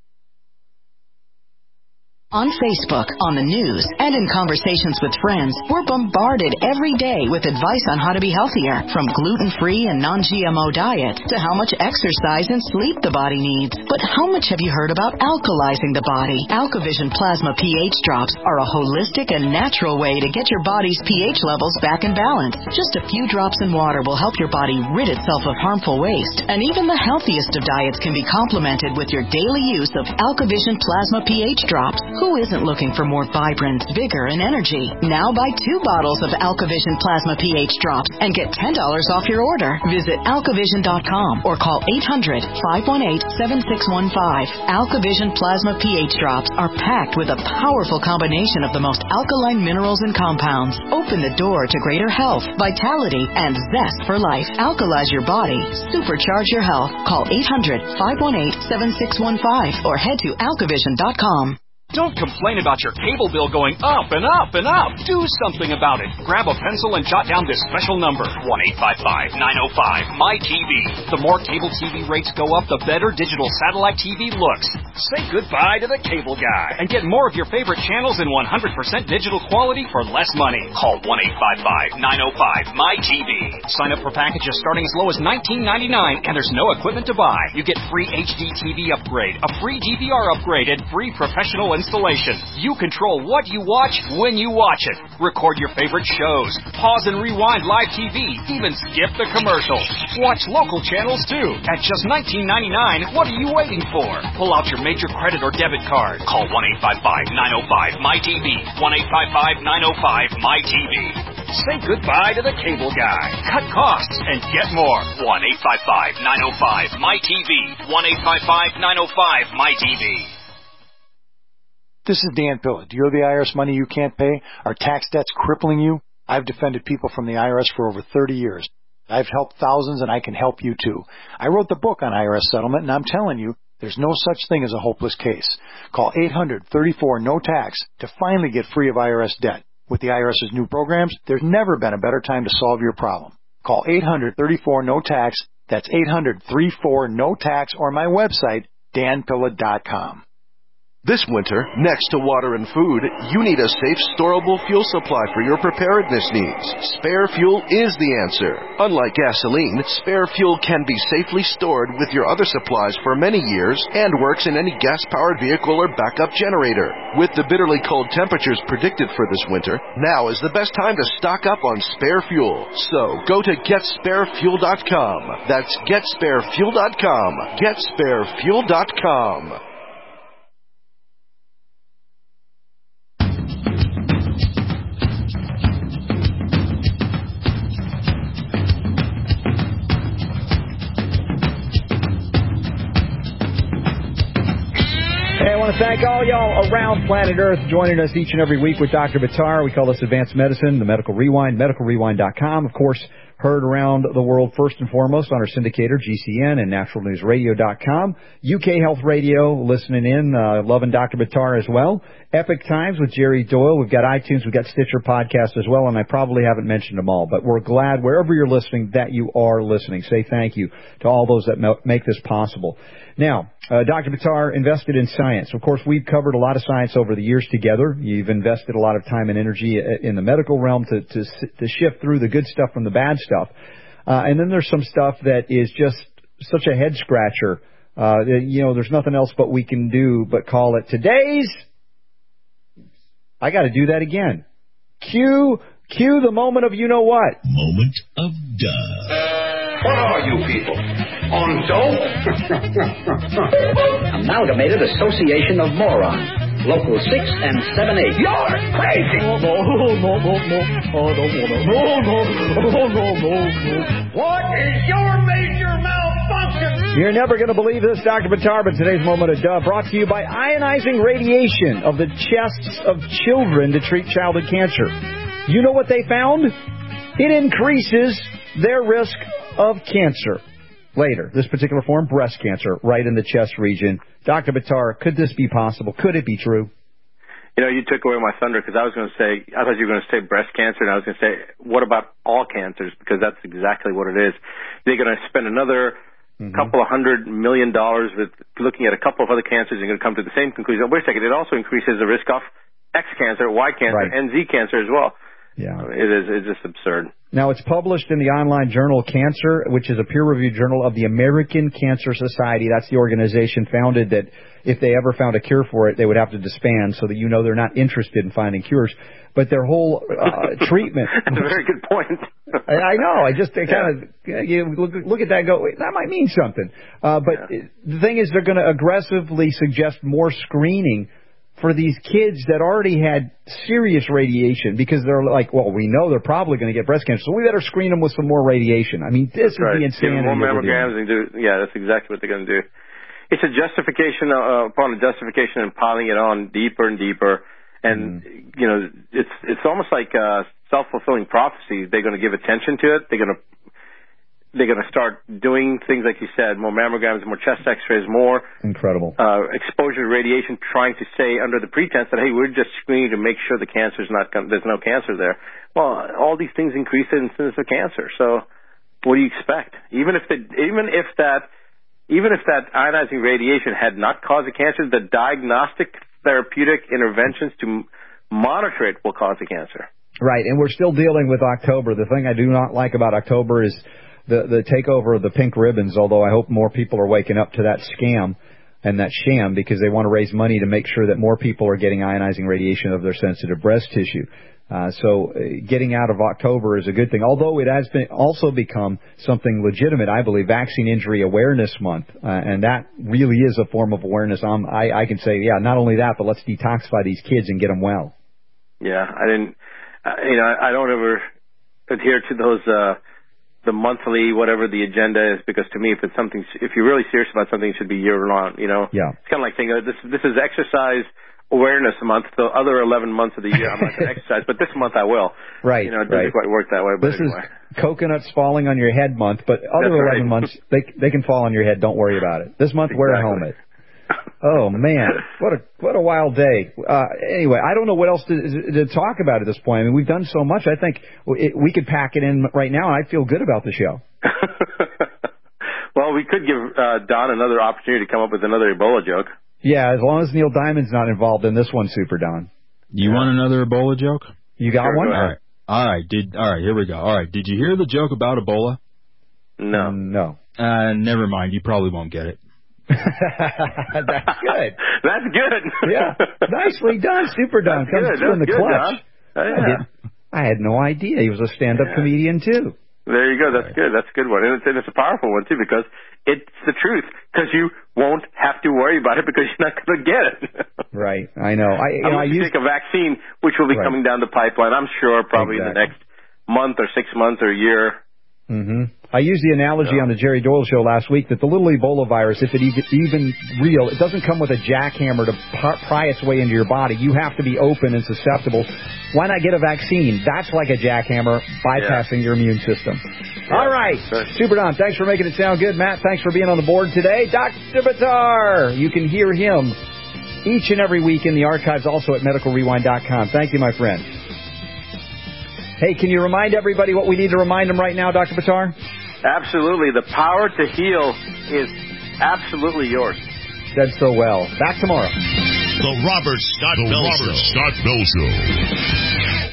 S15: On Facebook, on the news, and in conversations with friends, we're bombarded every day with advice on how to be healthier, from gluten-free and non-G M O diets to how much exercise and sleep the body needs. But how much have you heard about alkalizing the body? AlkaVision Plasma pH drops are a holistic and natural way to get your body's pH levels back in balance. Just a few drops in water will help your body rid itself of harmful waste. And even the healthiest of diets can be complemented with your daily use of AlkaVision Plasma pH drops. Who isn't looking for more vibrance, vigor, and energy? Now buy two bottles of AlkaVision Plasma pH Drops and get ten dollars off your order. Visit alkavision dot com or call eight hundred, five one eight, seven six one five. AlkaVision Plasma pH Drops are packed with a powerful combination of the most alkaline minerals and compounds. Open the door to greater health, vitality, and zest for life. Alkalize your body. Supercharge your health. Call eight hundred, five one eight, seven six one five or head to alkavision dot com.
S16: Don't complain about your cable bill going up and up and up. Do something about it. Grab a pencil and jot down this special number, one eight five five, nine oh five, M Y T V. The more cable T V rates go up, the better digital satellite T V looks. Say goodbye to the cable guy and get more of your favorite channels in one hundred percent digital quality for less money. Call one eight five five, nine oh five, M Y T V. Sign up for packages starting as low as nineteen ninety-nine, and there's no equipment to buy. You get free H D T V upgrade, a free D V R upgrade, and free professional installation. You control what you watch when you watch it. Record your favorite shows. Pause and rewind live T V. Even skip the commercials. Watch local channels too. At just nineteen ninety-nine, what are you waiting for? Pull out your major credit or debit card. Call one eight five five, nine oh five, M Y T V. one eight five five, nine oh five, M Y T V. Say goodbye to the cable guy. Cut costs and get more. one eight five five, nine oh five, M Y T V. one eight five five, nine oh five, M Y T V.
S9: This is Dan Pilla. Do you owe the I R S money you can't pay? Are tax debts crippling you? I've defended people from the I R S for over thirty years. I've helped thousands, and I can help you too. I wrote the book on I R S settlement, and I'm telling you, there's no such thing as a hopeless case. Call eight hundred, thirty-four, no tax to finally get free of I R S debt. With the IRS's new programs, there's never been a better time to solve your problem. Call eight hundred, thirty-four, no tax. That's eight hundred, thirty-four, no tax, or my website, dan pilla dot com.
S11: This winter, next to water and food, you need a safe, storable fuel supply for your preparedness needs. Spare fuel is the answer. Unlike gasoline, spare fuel can be safely stored with your other supplies for many years and works in any gas-powered vehicle or backup generator. With the bitterly cold temperatures predicted for this winter, now is the best time to stock up on spare fuel. So, go to get spare fuel dot com. That's get spare fuel dot com. get spare fuel dot com.
S6: Hey, I want to thank all y'all around planet Earth joining us each and every week with Doctor Buttar. We call this Advanced Medicine, the Medical Rewind, medical rewind dot com. Of course, heard around the world first and foremost on our syndicator, G C N, and natural news radio dot com. U K Health Radio, listening in, uh, loving Doctor Buttar as well. Epic Times with Jerry Doyle. We've got iTunes, we've got Stitcher Podcast as well, and I probably haven't mentioned them all, but we're glad wherever you're listening that you are listening. Say thank you to all those that make this possible. Now, uh, Doctor Buttar invested in science. Of course, we've covered a lot of science over the years together. You've invested a lot of time and energy in the medical realm to, to, to shift through the good stuff from the bad stuff. Uh, and then there's some stuff that is just such a head scratcher. Uh, you know, there's nothing else but we can do but call it today's. I got to do that again. Cue, cue the moment of you know what.
S10: Moment of duh.
S12: What are you people? On dope? Amalgamated Association of Morons. Local six and seven eight. You're crazy! No, no, no, no, no. Oh, no, no, no, no, no, no, no. What is your major malfunction?
S6: You're never going to believe this, Doctor Buttar, but today's moment of duh brought to you by ionizing radiation of the chests of children to treat childhood cancer. You know what they found? It increases their risk of cancer. Later, this particular form, breast cancer, right in the chest region. Doctor Buttar, could this be possible? Could it be true?
S7: You know, you took away my thunder because I was going to say, I thought you were going to say breast cancer, and I was going to say, what about all cancers? Because that's exactly what it is. They're going to spend another mm-hmm. couple of hundred million dollars with looking at a couple of other cancers and going to come to the same conclusion. Wait a second, it also increases the risk of X cancer, Y cancer, right. and Z cancer as well.
S6: Yeah.
S7: It is it's just absurd.
S6: Now, it's published in the online journal Cancer, which is a peer-reviewed journal of the American Cancer Society. That's the organization founded that if they ever found a cure for it, they would have to disband so that you know they're not interested in finding cures. But their whole uh, treatment...
S7: That's a very good point.
S6: I, I know. I just kind yeah. of you look, look at that and go, wait, that might mean something. Uh, but yeah. the thing is, they're going to aggressively suggest more screening for these kids that already had serious radiation because they're like, well, we know they're probably going to get breast cancer, so we better screen them with some more radiation. I mean, this
S7: That's
S6: is
S7: right.
S6: the
S7: Give them
S6: insanity.
S7: more mammograms and do, yeah, that's exactly what they're going to do. It's a justification uh, upon a justification and piling it on deeper and deeper. And, mm. you know, it's it's almost like uh, self-fulfilling prophecy. They're going to give attention to it. They're going to They're going to start doing things like you said, more mammograms, more chest x-rays, more
S6: incredible
S7: uh, exposure to radiation, trying to say under the pretense that, hey, we're just screening to make sure the cancer's not gonna, there's no cancer there. Well, all these things increase the incidence of cancer. So what do you expect? Even if the, even if that even if that ionizing radiation had not caused the cancer, the diagnostic therapeutic interventions to monitor it will cause the cancer.
S6: Right, and we're still dealing with October. The thing I do not like about October is the the takeover of the pink ribbons, although I hope more people are waking up to that scam and that sham because they want to raise money to make sure that more people are getting ionizing radiation of their sensitive breast tissue. Uh, so uh, getting out of October is a good thing, although it has been also become something legitimate, I believe, Vaccine Injury Awareness Month, uh, and that really is a form of awareness. Um, I, I can say, yeah, not only that, but let's detoxify these kids and get them well.
S7: Yeah, I didn't, uh, you know, I don't ever adhere to those, uh, the monthly, whatever the agenda is, because to me, if it's something, if you're really serious about something, it should be year long, you know?
S6: Yeah.
S7: It's kind of like saying, oh, this, this is exercise awareness month. The other eleven months of the year, I'm not going to exercise, but this month I will.
S6: Right.
S7: You know, it doesn't
S6: right.
S7: quite work that way, but
S6: this
S7: anyway.
S6: is coconuts falling on your head month, but other
S7: That's
S6: eleven
S7: right.
S6: months, they, they can fall on your head. Don't worry about it. This month,
S7: exactly.
S6: wear a helmet. Oh man, what a what a wild day. Uh, anyway, I don't know what else to, to talk about at this point. I mean, we've done so much. I think it, we could pack it in right now, and I'd feel good about the show.
S7: Well, we could give uh, Don another opportunity to come up with another Ebola joke.
S6: Yeah, as long as Neil Diamond's not involved in this one, Super Don.
S13: You yeah. want another Ebola joke?
S6: You got
S7: sure,
S6: one?
S7: Go
S13: all right. All right. Did all right. Here we go. All right. Did you hear the joke about Ebola?
S7: No.
S6: No.
S13: Uh, never mind. You probably won't get it.
S6: That's good.
S7: That's good.
S6: Yeah. Nicely done, Super Don.
S7: That's
S6: Comes
S7: good.
S6: through in the
S7: That's good,
S6: clutch.
S7: Don. Oh, yeah.
S6: I, did, I had no idea he was a stand-up
S7: yeah.
S6: comedian, too.
S7: There you go. That's right. good. That's a good one. And it's, and it's a powerful one, too, because it's the truth. Because you won't have to worry about it because you're not going to get it.
S6: Right. I know. I, you know,
S7: Unless
S6: I
S7: you
S6: used...
S7: take a vaccine, which will be
S6: right.
S7: coming down the pipeline, I'm sure, probably
S6: exactly.
S7: in the next month or six months or a year.
S6: Mm-hmm. I used the analogy on the Jerry Doyle show last week that the little Ebola virus, if it even real, it doesn't come with a jackhammer to pry its way into your body. You have to be open and susceptible. Why not get a vaccine? That's like a jackhammer bypassing yeah. your immune system. Yeah. All right. right. Super Don, thanks for making it sound good. Matt, thanks for being on the board today. Doctor Buttar, you can hear him each and every week in the archives, also at medical rewind dot com. Thank you, my friend. Hey, can you remind everybody what we need to remind them right now, Doctor Buttar?
S7: Absolutely. The power to heal is absolutely yours.
S6: Said so well. Back tomorrow.
S10: The Robert Scott
S21: the
S10: Bell
S21: Robert
S10: Show.
S21: Scott Bell Show.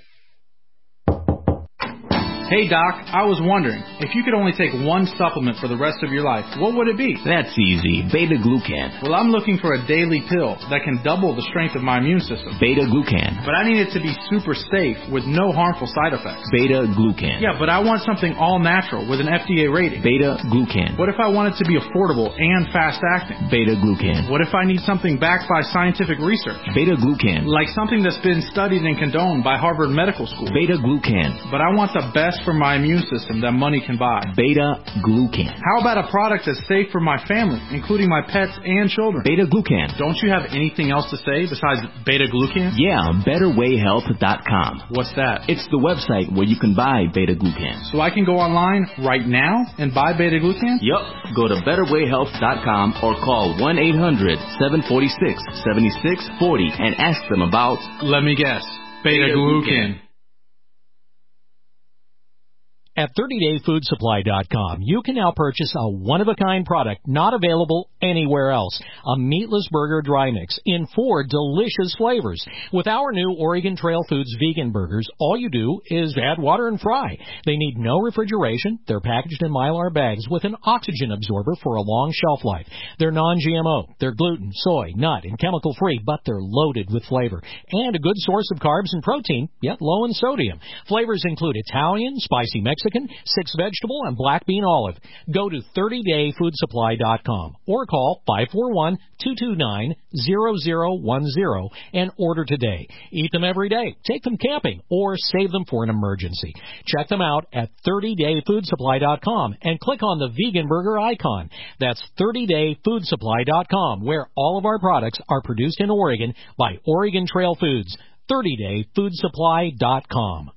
S14: Hey, Doc, I was wondering, if you could only take one supplement for the rest of your life, what would it be?
S17: That's easy. Beta-glucan.
S14: Well, I'm looking for a daily pill that can double the strength of my immune system.
S17: Beta-glucan.
S14: But I need it to be super safe with no harmful side effects.
S17: Beta-glucan.
S14: Yeah, but I want something all natural with an F D A rating.
S17: Beta-glucan.
S14: What if I want it to be affordable and fast-acting?
S17: Beta-glucan.
S14: What if I need something backed by scientific research?
S17: Beta-glucan.
S14: Like something that's been studied and condoned by Harvard Medical School.
S17: Beta-glucan.
S14: But I want the best for my immune system that money can buy.
S17: Beta-glucan.
S14: How about a product that's safe for my family, including my pets and children?
S17: Beta-glucan.
S14: Don't you have anything else to say besides beta-glucan?
S17: Yeah, better way health dot com.
S14: What's that?
S17: It's the website where you can buy beta-glucan.
S14: So I can go online right now and buy beta-glucan?
S17: Yup. Go to better way health dot com or call one eight hundred seven four six seven six four zero and ask them about...
S14: Let me guess. Beta-glucan.
S18: At thirty day food supply dot com, you can now purchase a one-of-a-kind product not available anywhere else. A meatless burger dry mix in four delicious flavors. With our new Oregon Trail Foods vegan burgers, all you do is add water and fry. They need no refrigeration. They're packaged in Mylar bags with an oxygen absorber for a long shelf life. They're non G M O. They're gluten, soy, nut, and chemical-free, but they're loaded with flavor. And a good source of carbs and protein, yet low in sodium. Flavors include Italian, spicy Mexican, chicken, six vegetable, and black bean olive. Go to thirty day food supply dot com or call five four one, two two nine, zero zero one zero and order today. Eat them every day, take them camping, or save them for an emergency. Check them out at thirty day food supply dot com and click on the vegan burger icon. That's thirty day food supply dot com, where all of our products are produced in Oregon by Oregon Trail Foods. thirty day food supply dot com.